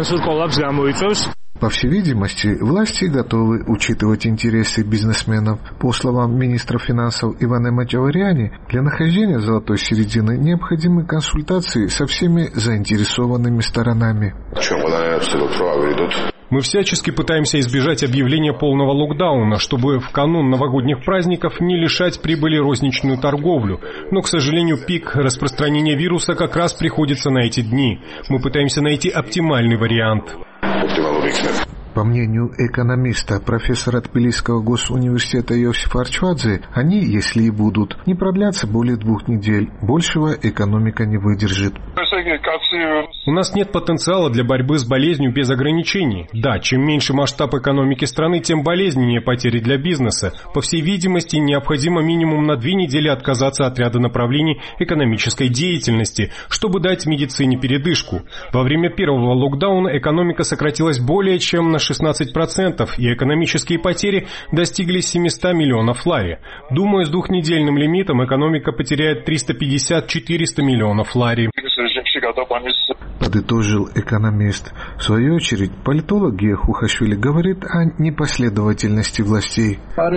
По всей видимости, власти готовы учитывать интересы бизнесменов. По словам министра финансов Ивана Мачавариани, для нахождения золотой середины необходимы консультации со всеми заинтересованными сторонами. Мы всячески пытаемся избежать объявления полного локдауна, чтобы в канун новогодних праздников не лишать прибыли розничную торговлю. Но, к сожалению, пик распространения вируса как раз приходится на эти дни. Мы пытаемся найти оптимальный вариант. По мнению экономиста, профессора Тбилисского госуниверситета Иосифа Арчвадзе, они, если и будут, не продлятся более двух недель. Большего экономика не выдержит. У нас нет потенциала для борьбы с болезнью без ограничений. Да, чем меньше масштаб экономики страны, тем болезненнее потери для бизнеса. По всей видимости, необходимо минимум на две недели отказаться от ряда направлений экономической деятельности, чтобы дать медицине передышку. Во время первого локдауна экономика сократилась более чем на шестнадцать процентов, и экономические потери достигли семьсот миллионов лари. Думаю, с двухнедельным лимитом экономика потеряет триста пятьдесят - четыреста миллионов лари. Подытожил экономист. В свою очередь, политолог Гия Хухашвили говорит о непоследовательности властей.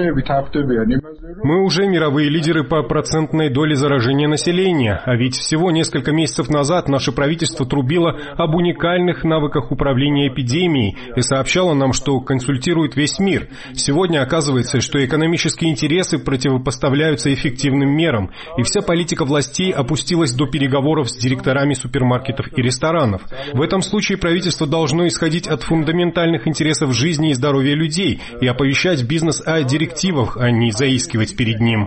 Мы уже мировые лидеры по процентной доле заражения населения, а ведь всего несколько месяцев назад наше правительство трубило об уникальных навыках управления эпидемией и сообщало нам, что консультирует весь мир. Сегодня оказывается, что экономические интересы противопоставляются эффективным мерам, и вся политика властей опустилась до переговоров с директорами супермаркетов и ресторанов. В этом случае правительство должно исходить от фундаментальных интересов жизни и здоровья людей и оповещать бизнес о директивах, а не заискивать перед ним.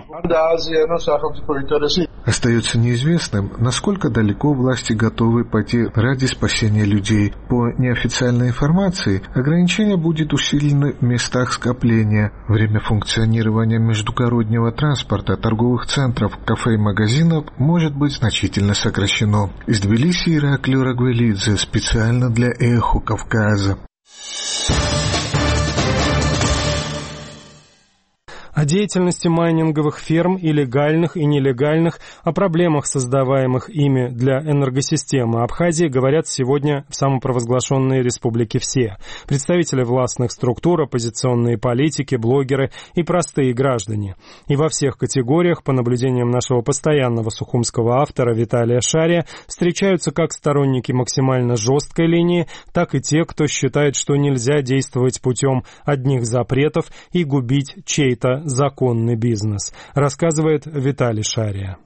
Остается неизвестным, насколько далеко власти готовы пойти ради спасения людей. По неофициальной информации, ограничение будет усилено в местах скопления. Время функционирования междугороднего транспорта, торговых центров, кафе и магазинов может быть значительно сокращено. Из Тбилиси Ираклий Рагвелидзе специально для «Эхо Кавказа». О деятельности майнинговых ферм и легальных, и нелегальных, о проблемах, создаваемых ими для энергосистемы Абхазии, говорят сегодня в самопровозглашенной республике все. Представители властных структур, оппозиционные политики, блогеры и простые граждане. И во всех категориях, по наблюдениям нашего постоянного сухумского автора Виталия Шария, встречаются как сторонники максимально жесткой линии, так и те, кто считает, что нельзя действовать путем одних запретов и губить чей-то законный бизнес, рассказывает Виталий Шария.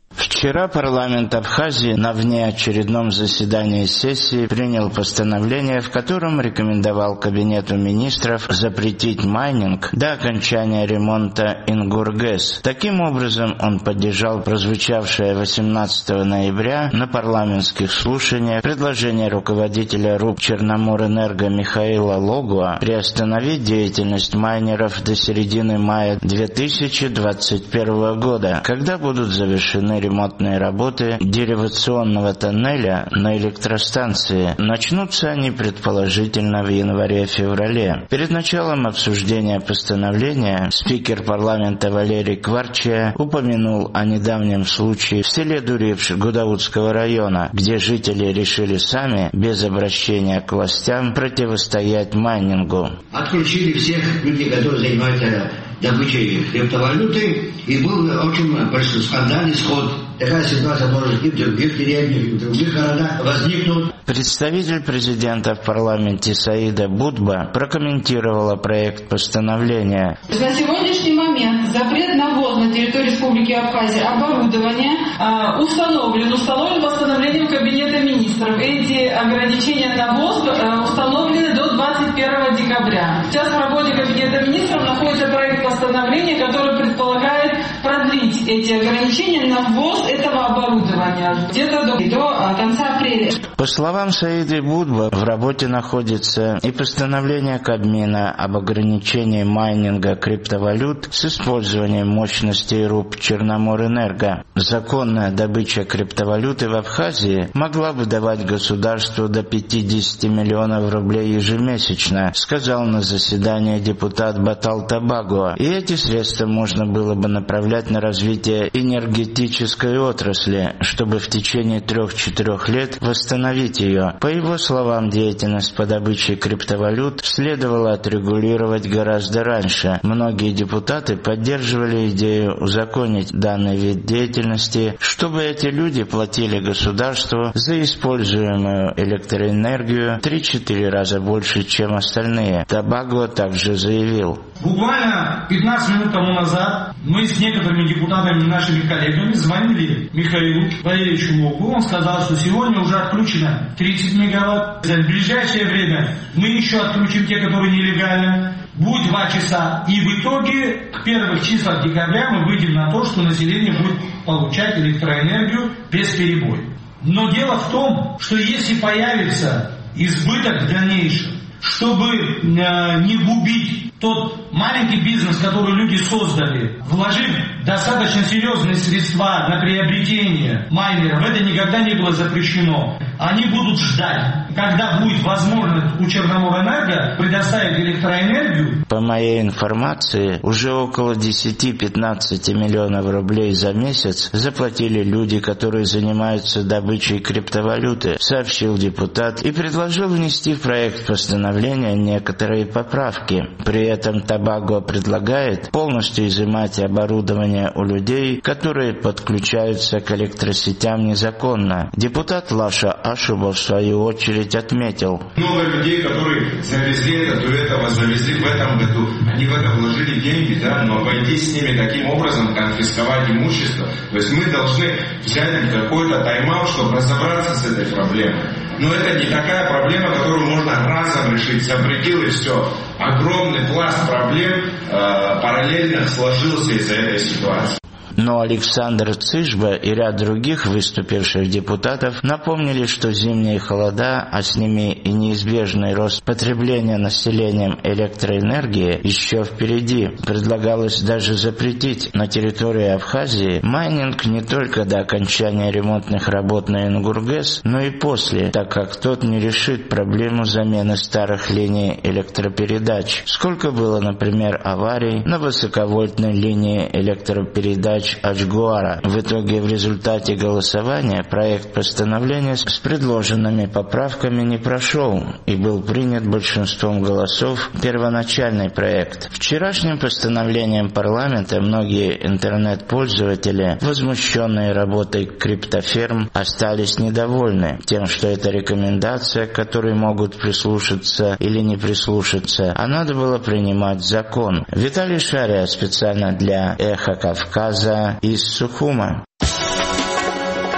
Вчера парламент Абхазии на внеочередном заседании сессии принял постановление, в котором рекомендовал Кабинету министров запретить майнинг до окончания ремонта Ингургэс. Таким образом, он поддержал прозвучавшее восемнадцатого ноября на парламентских слушаниях предложение руководителя РУП Черноморэнерго Михаила Логуа приостановить деятельность майнеров до середины мая две тысячи двадцать первого года, когда будут завершены ремонтные работы деривационного тоннеля на электростанции. Начнутся они предположительно в январе-феврале. Перед началом обсуждения постановления спикер парламента Валерий Кварчия упомянул о недавнем случае в селе Дурипш Гудаутского района, где жители решили сами, без обращения к властям, противостоять майнингу. Отключили всех людей, которые занимаются добычей криптовалюты, и был очень большой скандальный сход. Такая ситуация может и в других деревнях, и в других городах возникнуть. Представитель президента в парламенте Саида Будба прокомментировала проект постановления. На сегодняшний момент запрет на ввоз на территории Республики Абхазия оборудования э, установлен, установлен постановлением Кабинета министров. Эти ограничения на ввоз э, установлены до двадцать первого декабря. Сейчас в работе Кабинета министров находится проект постановления, который предполагает продлить эти ограничения на ввоз этого оборудования где-то до, до конца апреля. По словам Саиды Будба, в работе находится и постановление Кабмина об ограничении майнинга криптовалют с использованием мощностей РУП Черноморэнерго. Законная добыча криптовалюты в Абхазии могла бы давать государству до пятьдесят миллионов рублей ежемесячно, сказал на заседании депутат Батал Табагуа. И эти средства можно было бы направлять на развитие энергетической отрасли, чтобы в течение трех-четырех лет восстановить ее. По его словам, деятельность по добыче криптовалют следовало отрегулировать гораздо раньше. Многие депутаты поддерживали идею узаконить данный вид деятельности, чтобы эти люди платили государству за используемую электроэнергию три-четыре раза больше, чем остальные. Табаго также заявил. Буквально пятнадцать минут тому назад мы с некоторыми депутатами, нашими коллегами, звонили Михаилу Валерьевичу Логу. Он сказал, что сегодня уже отключено тридцать мегаватт. За ближайшее время мы еще отключим те, которые нелегальны. Будет два часа. И в итоге к первых числах декабря мы выйдем на то, что население будет получать электроэнергию без перебоя. Но дело в том, что если появится избыток в дальнейшем, чтобы э, не губить тот маленький бизнес, который люди создали, вложив достаточно серьезные средства на приобретение майнеров, это никогда не было запрещено. Они будут ждать, когда будет возможность у Черноморэнерго предоставить электроэнергию. По моей информации, уже около десять-пятнадцать миллионов рублей за месяц заплатили люди, которые занимаются добычей криптовалюты, сообщил депутат и предложил внести в проект постановления некоторые поправки. При этом Табаго предлагает полностью изымать оборудование у людей, которые подключаются к электросетям незаконно. Депутат Лаша Ашуба в свою очередь отметил. Много людей, которые завезли это, до этого завезли в этом году, они в это вложили деньги, да, но обойтись с ними таким образом, конфисковать имущество. То есть мы должны взять какой-то тайм-аут, чтобы разобраться с этой проблемой. Но это не такая проблема, которую можно разом решить. Запретил и все. Огромный пласт проблем э, параллельных сложился из-за этой ситуации. Но Александр Цышба и ряд других выступивших депутатов напомнили, что зимние холода, а с ними и неизбежный рост потребления населением электроэнергии еще впереди. Предлагалось даже запретить на территории Абхазии майнинг не только до окончания ремонтных работ на Ингургэс, но и после, так как тот не решит проблему замены старых линий электропередач. Сколько было, например, аварий на высоковольтной линии электропередач Ачгуара. В итоге в результате голосования проект постановления с предложенными поправками не прошел и был принят большинством голосов первоначальный проект. Вчерашним постановлением парламента многие интернет-пользователи, возмущенные работой криптоферм, остались недовольны тем, что это рекомендация, к которой могут прислушаться или не прислушаться, а надо было принимать закон. Виталий Шария специально для «Эхо Кавказа» из Сухума.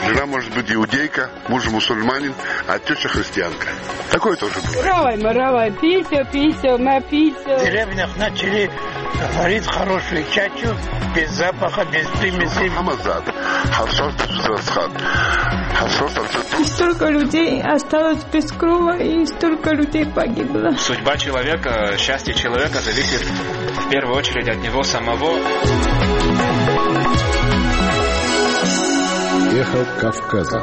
Жена может быть иудейка, муж мусульманин, а теща христианка. Такое тоже бывает. Равай, маравай, пися, пися, напися. В деревнях начали варить хорошую чачу, без запаха, без примесей. И столько людей осталось без крова, и столько людей погибло. Судьба человека, счастье человека зависит в первую очередь от него самого. Эхо Кавказа.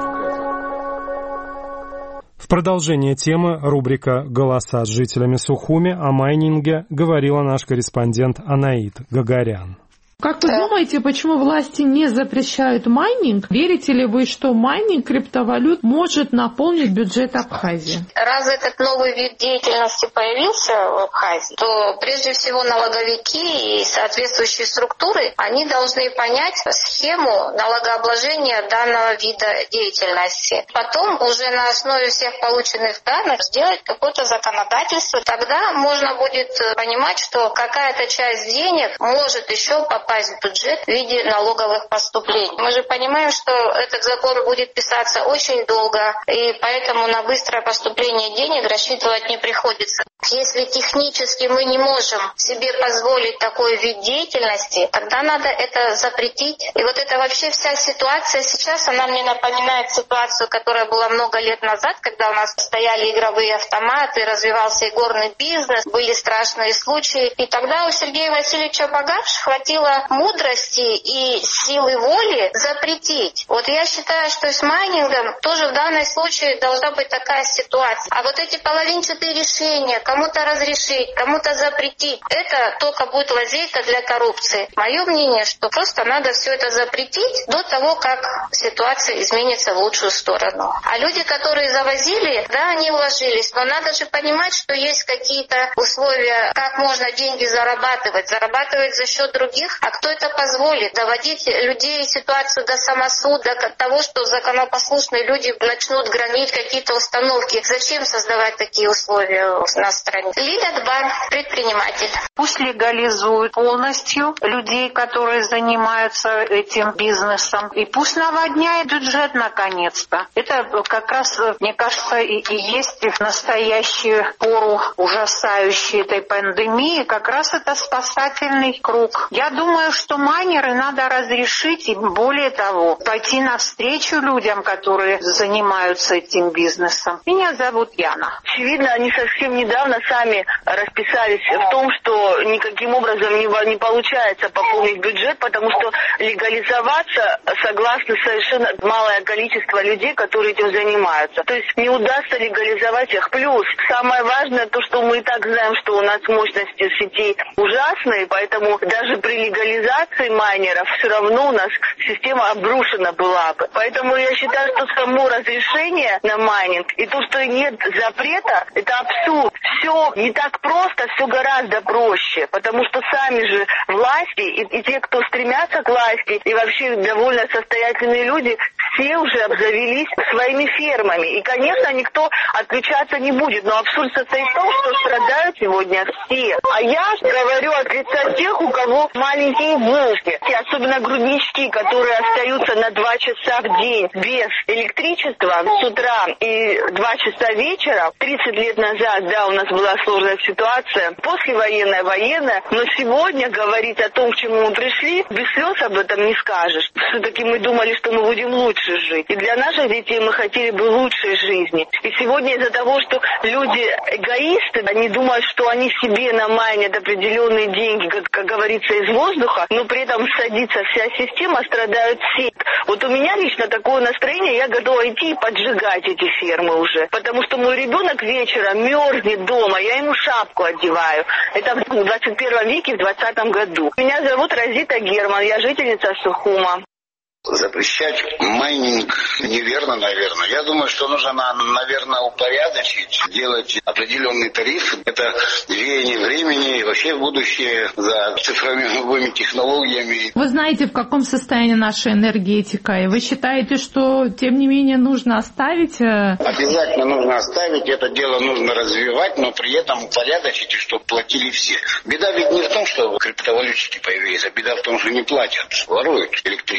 В продолжение темы рубрика «Голоса с жителями Сухуми» о майнинге говорила наш корреспондент Анаит Гагарян. Как вы думаете, почему власти не запрещают майнинг? Верите ли вы, что майнинг криптовалют может наполнить бюджет Абхазии? Раз этот новый вид деятельности появился в Абхазии, то прежде всего налоговики и соответствующие структуры, они должны понять схему налогообложения данного вида деятельности. Потом уже на основе всех полученных данных сделать какое-то законодательство. Тогда можно будет понимать, что какая-то часть денег может еще попасть в бюджет в виде налоговых поступлений. Мы же понимаем, что этот закон будет писаться очень долго, и поэтому на быстрое поступление денег рассчитывать не приходится. Если технически мы не можем себе позволить такой вид деятельности, тогда надо это запретить. И вот это вообще вся ситуация сейчас, она мне напоминает ситуацию, которая была много лет назад, когда у нас стояли игровые автоматы, развивался игорный бизнес, были страшные случаи. И тогда у Сергея Васильевича Багапш хватило мудрости и силы воли запретить. Вот я считаю, что с майнингом тоже в данном случае должна быть такая ситуация. А вот эти половинчатые решения, кому-то разрешить, кому-то запретить, это только будет лазейка для коррупции. Мое мнение, что просто надо все это запретить до того, как ситуация изменится в лучшую сторону. А люди, которые завозили, да, они вложились, но надо же понимать, что есть какие-то условия, как можно деньги зарабатывать. Зарабатывать за счет других. А кто это позволит? Доводить людей ситуацию до самосуда, до того, что законопослушные люди начнут громить какие-то установки. Зачем создавать такие условия на стране? Лидат Бар, предприниматель. Пусть легализуют полностью людей, которые занимаются этим бизнесом. И пусть наводняет бюджет наконец-то. Это как раз, мне кажется, и, и есть в настоящую пору ужасающей этой пандемии. Как раз это спасательный круг. Я думаю, что майнеры надо разрешить и, более того, пойти навстречу людям, которые занимаются этим бизнесом. Меня зовут Яна. Очевидно, они совсем недавно сами расписались в том, что никаким образом не, не получается пополнить бюджет, потому что легализоваться согласно совершенно малое количество людей, которые этим занимаются. То есть не удастся легализовать их. Плюс самое важное то, что мы и так знаем, что у нас мощности сетей ужасные, поэтому даже при легализации майнеров все равно у нас система обрушена была бы. Поэтому я считаю, что само разрешение на майнинг и то, что нет запрета, это абсурд. Все не так просто, все гораздо проще, потому что сами же власти и, и те, кто стремятся к власти, и вообще довольно состоятельные люди, все уже обзавелись своими фермами. И, конечно, никто отключаться не будет. Но абсурд состоит в том, что страдают сегодня все. А я говорю от лица тех, у кого маленькие дети, и особенно груднички, которые остаются на два часа в день без электричества с утра и два часа вечера. тридцать лет назад, да, у нас была сложная ситуация, послевоенная, военная, но сегодня говорить о том, к чему мы пришли, без слез об этом не скажешь. Все-таки мы думали, что мы будем лучше жить. И для наших детей мы хотели бы лучшей жизни. И сегодня из-за того, что люди эгоисты, они думают, что они себе намайнят определенные деньги, как, как говорится, из воздуха, но при этом садится вся система, страдают все. Вот у меня лично такое настроение, я готова идти и поджигать эти фермы уже. Потому что мой ребенок вечером мерзнет дома, я ему шапку одеваю. Это в двадцать первом веке, в двадцатом году. Меня зовут Розита Герман, я жительница Сухума. Запрещать майнинг неверно, наверное. Я думаю, что нужно, наверное, упорядочить, делать определенный тариф. Это веяние времени, вообще будущее за цифровыми технологиями. Вы знаете, в каком состоянии наша энергетика, и вы считаете, что, тем не менее, нужно оставить? Обязательно нужно оставить, это дело нужно развивать, но при этом упорядочить, чтобы платили все. Беда ведь не в том, что криптовалютчики появились, а беда в том, что не платят, воруют электричество.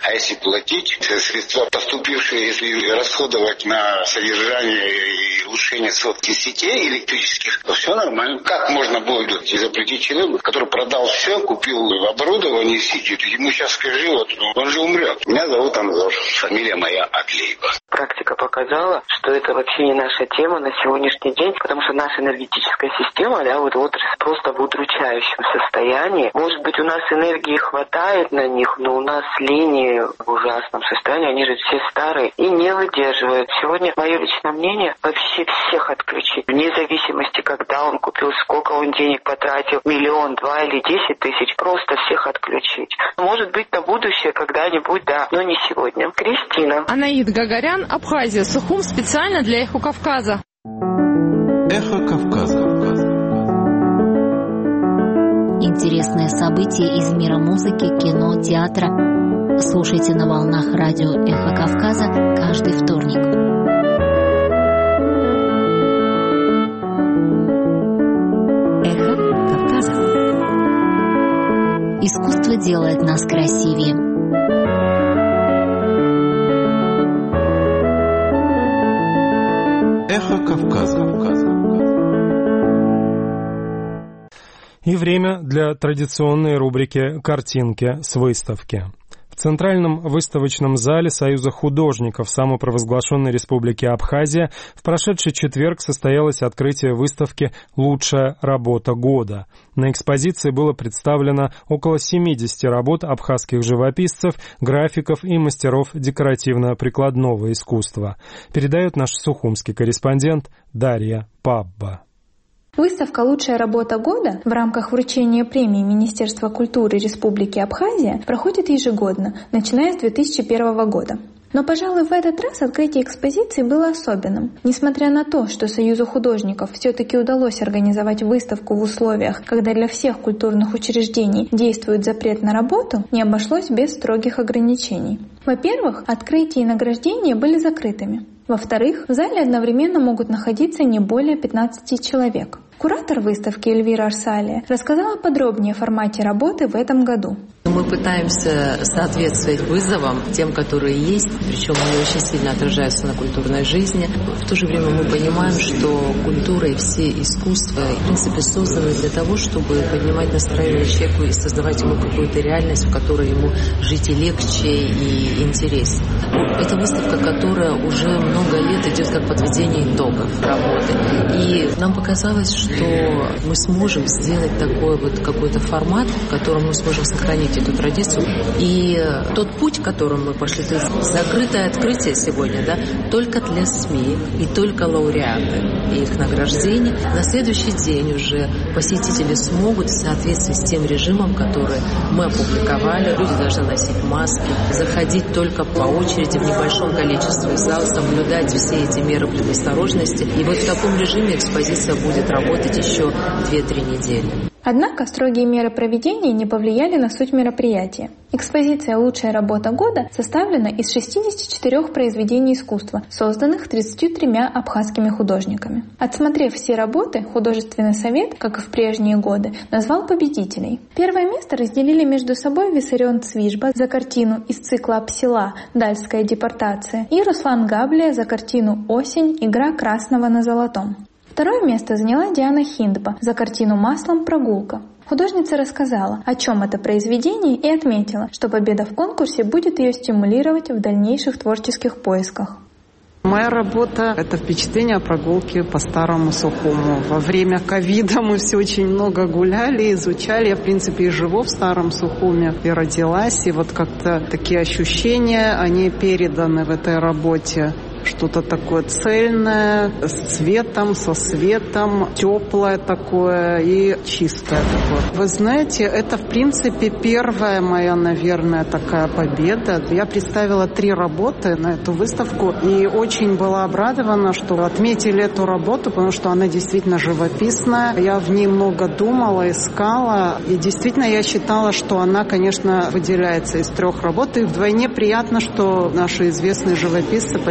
А если платить, средства, поступившие, если расходовать на содержание и улучшение сотки сетей электрических, то все нормально. Как можно будет запретить человеку, который продал все, купил оборудование, сидит, ему сейчас скажи, вот, он же умрет. Меня зовут Анзор, фамилия моя Аклеева. Практика показала, что это вообще не наша тема на сегодняшний день, потому что наша энергетическая система, да, вот отрасль просто в удручающем состоянии. Может быть, у нас энергии хватает на них, но у нас линии в ужасном состоянии, они же все старые и не выдерживают. Сегодня, мое личное мнение, вообще всех отключить, вне зависимости, когда он купил, сколько он денег потратил, миллион, два или десять тысяч, просто всех отключить. Может быть, на будущее когда-нибудь, да, но не сегодня. Кристина. Анаид Гагарян, Абхазия, Сухум, специально для Эхо Кавказа. Эхо Кавказа. Интересные события из мира музыки, кино, театра. Слушайте на волнах радио Эхо Кавказа каждый вторник. Эхо Кавказа. Искусство делает нас красивее. Эхо Кавказа. И время для традиционной рубрики «Картинки с выставки». В Центральном выставочном зале Союза художников самопровозглашенной Республики Абхазия в прошедший четверг состоялось открытие выставки «Лучшая работа года». На экспозиции было представлено около семидесяти работ абхазских живописцев, графиков и мастеров декоративно-прикладного искусства. Передает наш сухумский корреспондент Дарья Пабба. Выставка «Лучшая работа года» в рамках вручения премии Министерства культуры Республики Абхазия проходит ежегодно, начиная с две тысячи первого года. Но, пожалуй, в этот раз открытие экспозиции было особенным. Несмотря на то, что Союзу художников все-таки удалось организовать выставку в условиях, когда для всех культурных учреждений действует запрет на работу, не обошлось без строгих ограничений. Во-первых, открытие и награждение были закрытыми. Во-вторых, в зале одновременно могут находиться не более пятнадцати человек. Куратор выставки Эльвира Арсалия рассказала подробнее о формате работы в этом году. Мы пытаемся соответствовать вызовам, тем, которые есть, причем они очень сильно отражаются на культурной жизни. В то же время мы понимаем, что культура и все искусства, в принципе, созданы для того, чтобы поднимать настроение человеку и создавать ему какую-то реальность, в которой ему жить и легче, и интереснее. Это выставка, которая уже много лет идет как подведение итогов работы. И нам показалось, что мы сможем сделать такой вот какой-то формат, в котором мы сможем сохранить эту традицию. И тот путь, которым мы пошли, то есть закрытое открытие сегодня, да, только для СМИ и только лауреаты и их награждений. На следующий день уже посетители смогут в соответствии с тем режимом, который мы опубликовали. Люди должны носить маски, заходить только по очереди в небольшом количестве зал, соблюдать все эти меры предосторожности. И вот в таком режиме экспозиция будет работать еще две-три недели. Однако строгие меры проведения не повлияли на суть мероприятия. Экспозиция «Лучшая работа года» составлена из шестидесяти четырёх произведений искусства, созданных тридцатью тремя абхазскими художниками. Отсмотрев все работы, художественный совет, как и в прежние годы, назвал победителей. Первое место разделили между собой Виссарион Цвижба за картину из цикла «Апсила. Дальская депортация» и Руслан Габлия за картину «Осень. Игра красного на золотом». Второе место заняла Диана Хиндба за картину «Маслом. Прогулка». Художница рассказала, о чем это произведение, и отметила, что победа в конкурсе будет ее стимулировать в дальнейших творческих поисках. Моя работа – это впечатление о прогулке по Старому Сухуму. Во время ковида мы все очень много гуляли, изучали. Я, в принципе, и живу в Старом Сухуме, и родилась. И вот как-то такие ощущения, они переданы в этой работе. Что-то такое цельное, с цветом, со светом, теплое такое и чистое такое. Вы знаете, это, в принципе, первая моя, наверное, такая победа. Я представила три работы на эту выставку и очень была обрадована, что отметили эту работу, потому что она действительно живописная. Я в ней много думала, искала, и действительно я считала, что она, конечно, выделяется из трех работ. И вдвойне приятно, что наши известные живописцы посчитали,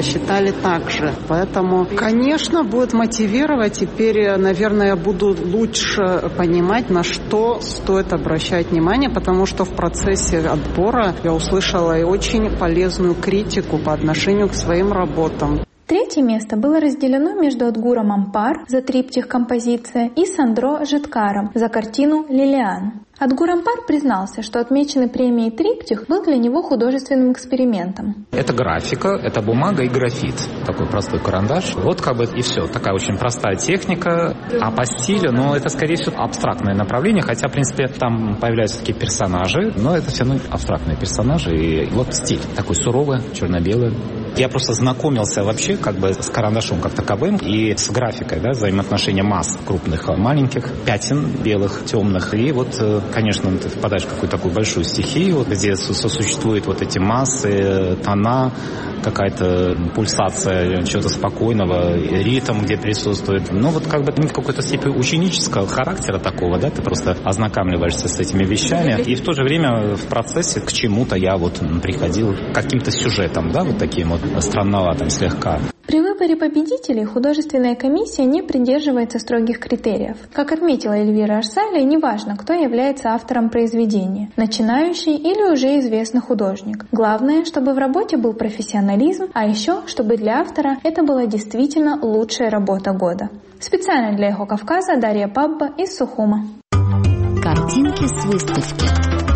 стали так же. Поэтому, конечно, будет мотивировать. Теперь, наверное, я буду лучше понимать, на что стоит обращать внимание, потому что в процессе отбора я услышала и очень полезную критику по отношению к своим работам. Третье место было разделено между Адгуром Ампар за триптих «Композиция» и Сандро Житкаром за картину «Лилиан». Адгур Ампар признался, что отмеченный премией триптих был для него художественным экспериментом. Это графика, это бумага и графит. Такой простой карандаш. Вот как бы и все. Такая очень простая техника. А по стилю, ну, это, скорее всего, абстрактное направление. Хотя, в принципе, там появляются такие персонажи, но это все равно абстрактные персонажи. И вот стиль такой суровый, черно-белый. Я просто знакомился вообще как бы с карандашом как таковым и с графикой, да, взаимоотношения масс крупных, маленьких, пятен белых, темных. И вот, конечно, ты впадаешь в какую-то такую большую стихию, вот, где сосуществуют вот эти массы, тона, какая-то пульсация чего-то спокойного, ритм, где присутствует. Ну, вот как бы в какой-то степени ученического характера такого, да, ты просто ознакомливаешься с этими вещами. И в то же время в процессе к чему-то я вот приходил, к каким-то сюжетам, да, вот таким вот странноватым слегка. При выборе победителей художественная комиссия не придерживается строгих критериев. Как отметила Эльвира Арсали, неважно, кто является автором произведения, начинающий или уже известный художник. Главное, чтобы в работе был профессионализм, а еще, чтобы для автора это была действительно лучшая работа года. Специально для «Эхо Кавказа» Дарья Пабба из Сухума. Картинки с выставки.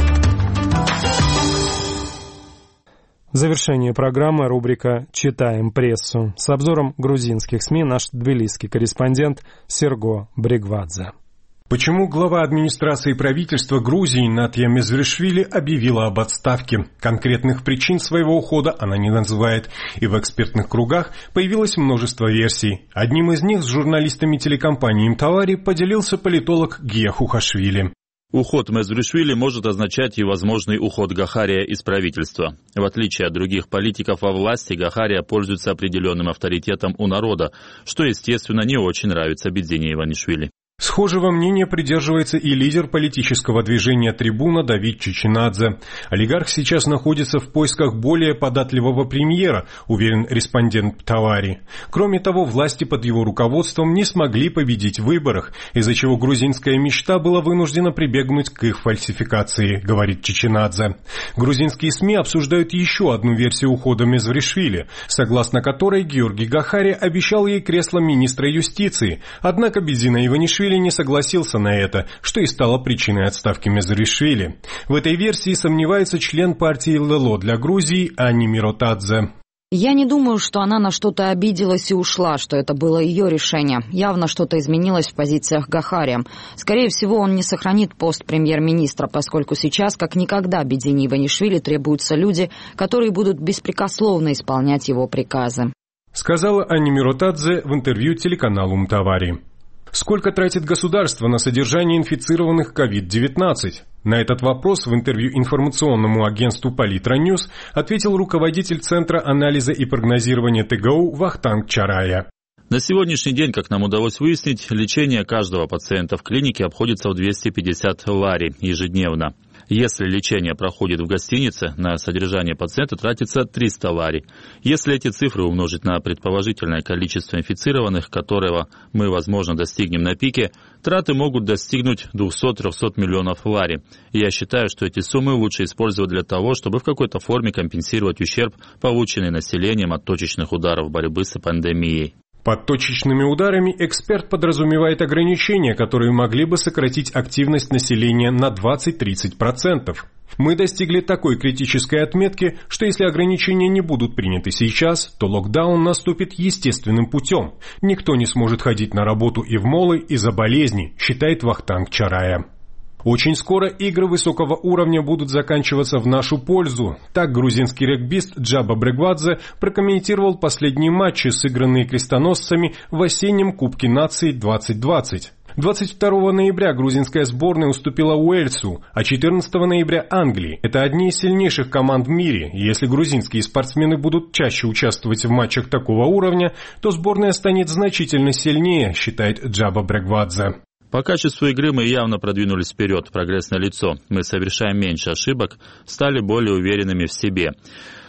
Завершение программы рубрика «Читаем прессу». С обзором грузинских СМИ наш тбилисский корреспондент Серго Брегвадзе. Почему глава администрации правительства Грузии Натья Мезришвили объявила об отставке? Конкретных причин своего ухода она не называет, и в экспертных кругах появилось множество версий. Одним из них с журналистами телекомпании «Имтавари» поделился политолог Гия Хухашвили. Уход Мезришвили может означать и возможный уход Гахария из правительства. В отличие от других политиков во власти, Гахария пользуется определенным авторитетом у народа, что, естественно, не очень нравится Бидзине Иванишвили. Схожего мнения придерживается и лидер политического движения «Трибуна» Давид Чичинадзе. Олигарх сейчас находится в поисках более податливого премьера, уверен респондент Тавари. Кроме того, власти под его руководством не смогли победить в выборах, из-за чего грузинская мечта была вынуждена прибегнуть к их фальсификации, говорит Чичинадзе. Грузинские СМИ обсуждают еще одну версию ухода Мезришвили, согласно которой Георгий Гахари обещал ей кресло министра юстиции, однако Бидзина Иванишвили не согласился на это, что и стало причиной отставки Мезришвили. В этой версии сомневается член партии ЛЛО для Грузии Ани Миротадзе. Я не думаю, что она на что-то обиделась и ушла, что это было ее решение. Явно что-то изменилось в позициях Гахария. Скорее всего, он не сохранит пост премьер-министра, поскольку сейчас, как никогда, Бидзине Иванишвили требуются люди, которые будут беспрекословно исполнять его приказы. Сказала Ани Миротадзе в интервью телеканалу Мтавари. Сколько тратит государство на содержание инфицированных ковид девятнадцать? На этот вопрос в интервью информационному агентству Политра Ньюс ответил руководитель Центра анализа и прогнозирования ТГУ Вахтанг Чарая. На сегодняшний день, как нам удалось выяснить, лечение каждого пациента в клинике обходится в двести пятьдесят лари ежедневно. Если лечение проходит в гостинице, на содержание пациента тратится триста лари. Если эти цифры умножить на предположительное количество инфицированных, которого мы, возможно, достигнем на пике, траты могут достигнуть двести-триста миллионов лари. И я считаю, что эти суммы лучше использовать для того, чтобы в какой-то форме компенсировать ущерб, полученный населением от точечных ударов борьбы с пандемией. Под точечными ударами эксперт подразумевает ограничения, которые могли бы сократить активность населения на двадцать-тридцать процентов. Мы достигли такой критической отметки, что если ограничения не будут приняты сейчас, то локдаун наступит естественным путем. Никто не сможет ходить на работу и в молы из-за болезни, считает Вахтанг Чарая. Очень скоро игры высокого уровня будут заканчиваться в нашу пользу. Так грузинский регбист Джаба Брегвадзе прокомментировал последние матчи, сыгранные крестоносцами в осеннем Кубке наций двадцать двадцать. двадцать второго ноября грузинская сборная уступила Уэльсу, а четырнадцатого ноября Англии. Это одни из сильнейших команд в мире, и если грузинские спортсмены будут чаще участвовать в матчах такого уровня, то сборная станет значительно сильнее, считает Джаба Брегвадзе. По качеству игры мы явно продвинулись вперед, прогресс налицо. Мы совершаем меньше ошибок, стали более уверенными в себе.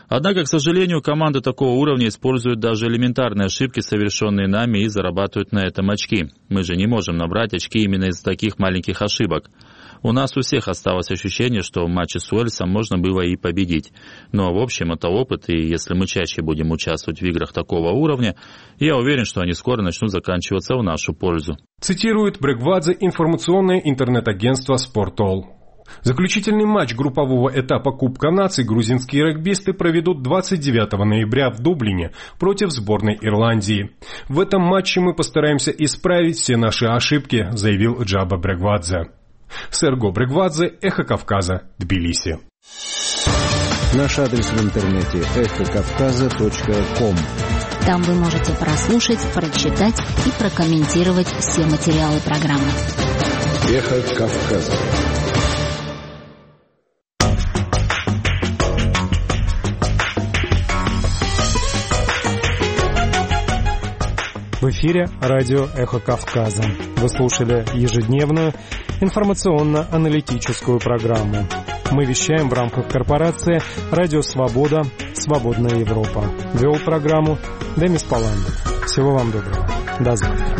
Однако, к сожалению, команды такого уровня используют даже элементарные ошибки, совершенные нами, и зарабатывают на этом очки. Мы же не можем набрать очки именно из таких маленьких ошибок. У нас у всех осталось ощущение, что в матче с Уэльсом можно было и победить. Но, в общем, это опыт, и если мы чаще будем участвовать в играх такого уровня, я уверен, что они скоро начнут заканчиваться в нашу пользу. Цитирует Брэгвадзе информационное интернет-агентство «Спортол». Заключительный матч группового этапа Кубка наций грузинские регбисты проведут двадцать девятого ноября в Дублине против сборной Ирландии. В этом матче мы постараемся исправить все наши ошибки, заявил Джаба Брэгвадзе. Серго Брэгвадзе, Эхо Кавказа, Тбилиси. Наш адрес в интернете эхо кавказа точка ком. Там вы можете прослушать, прочитать и прокомментировать все материалы программы. Эхо Кавказа. В эфире радио «Эхо Кавказа». Вы слушали ежедневную информационно-аналитическую программу. Мы вещаем в рамках корпорации «Радио Свобода. Свободная Европа». Вел программу Демис Паландов. Всего вам доброго. До завтра.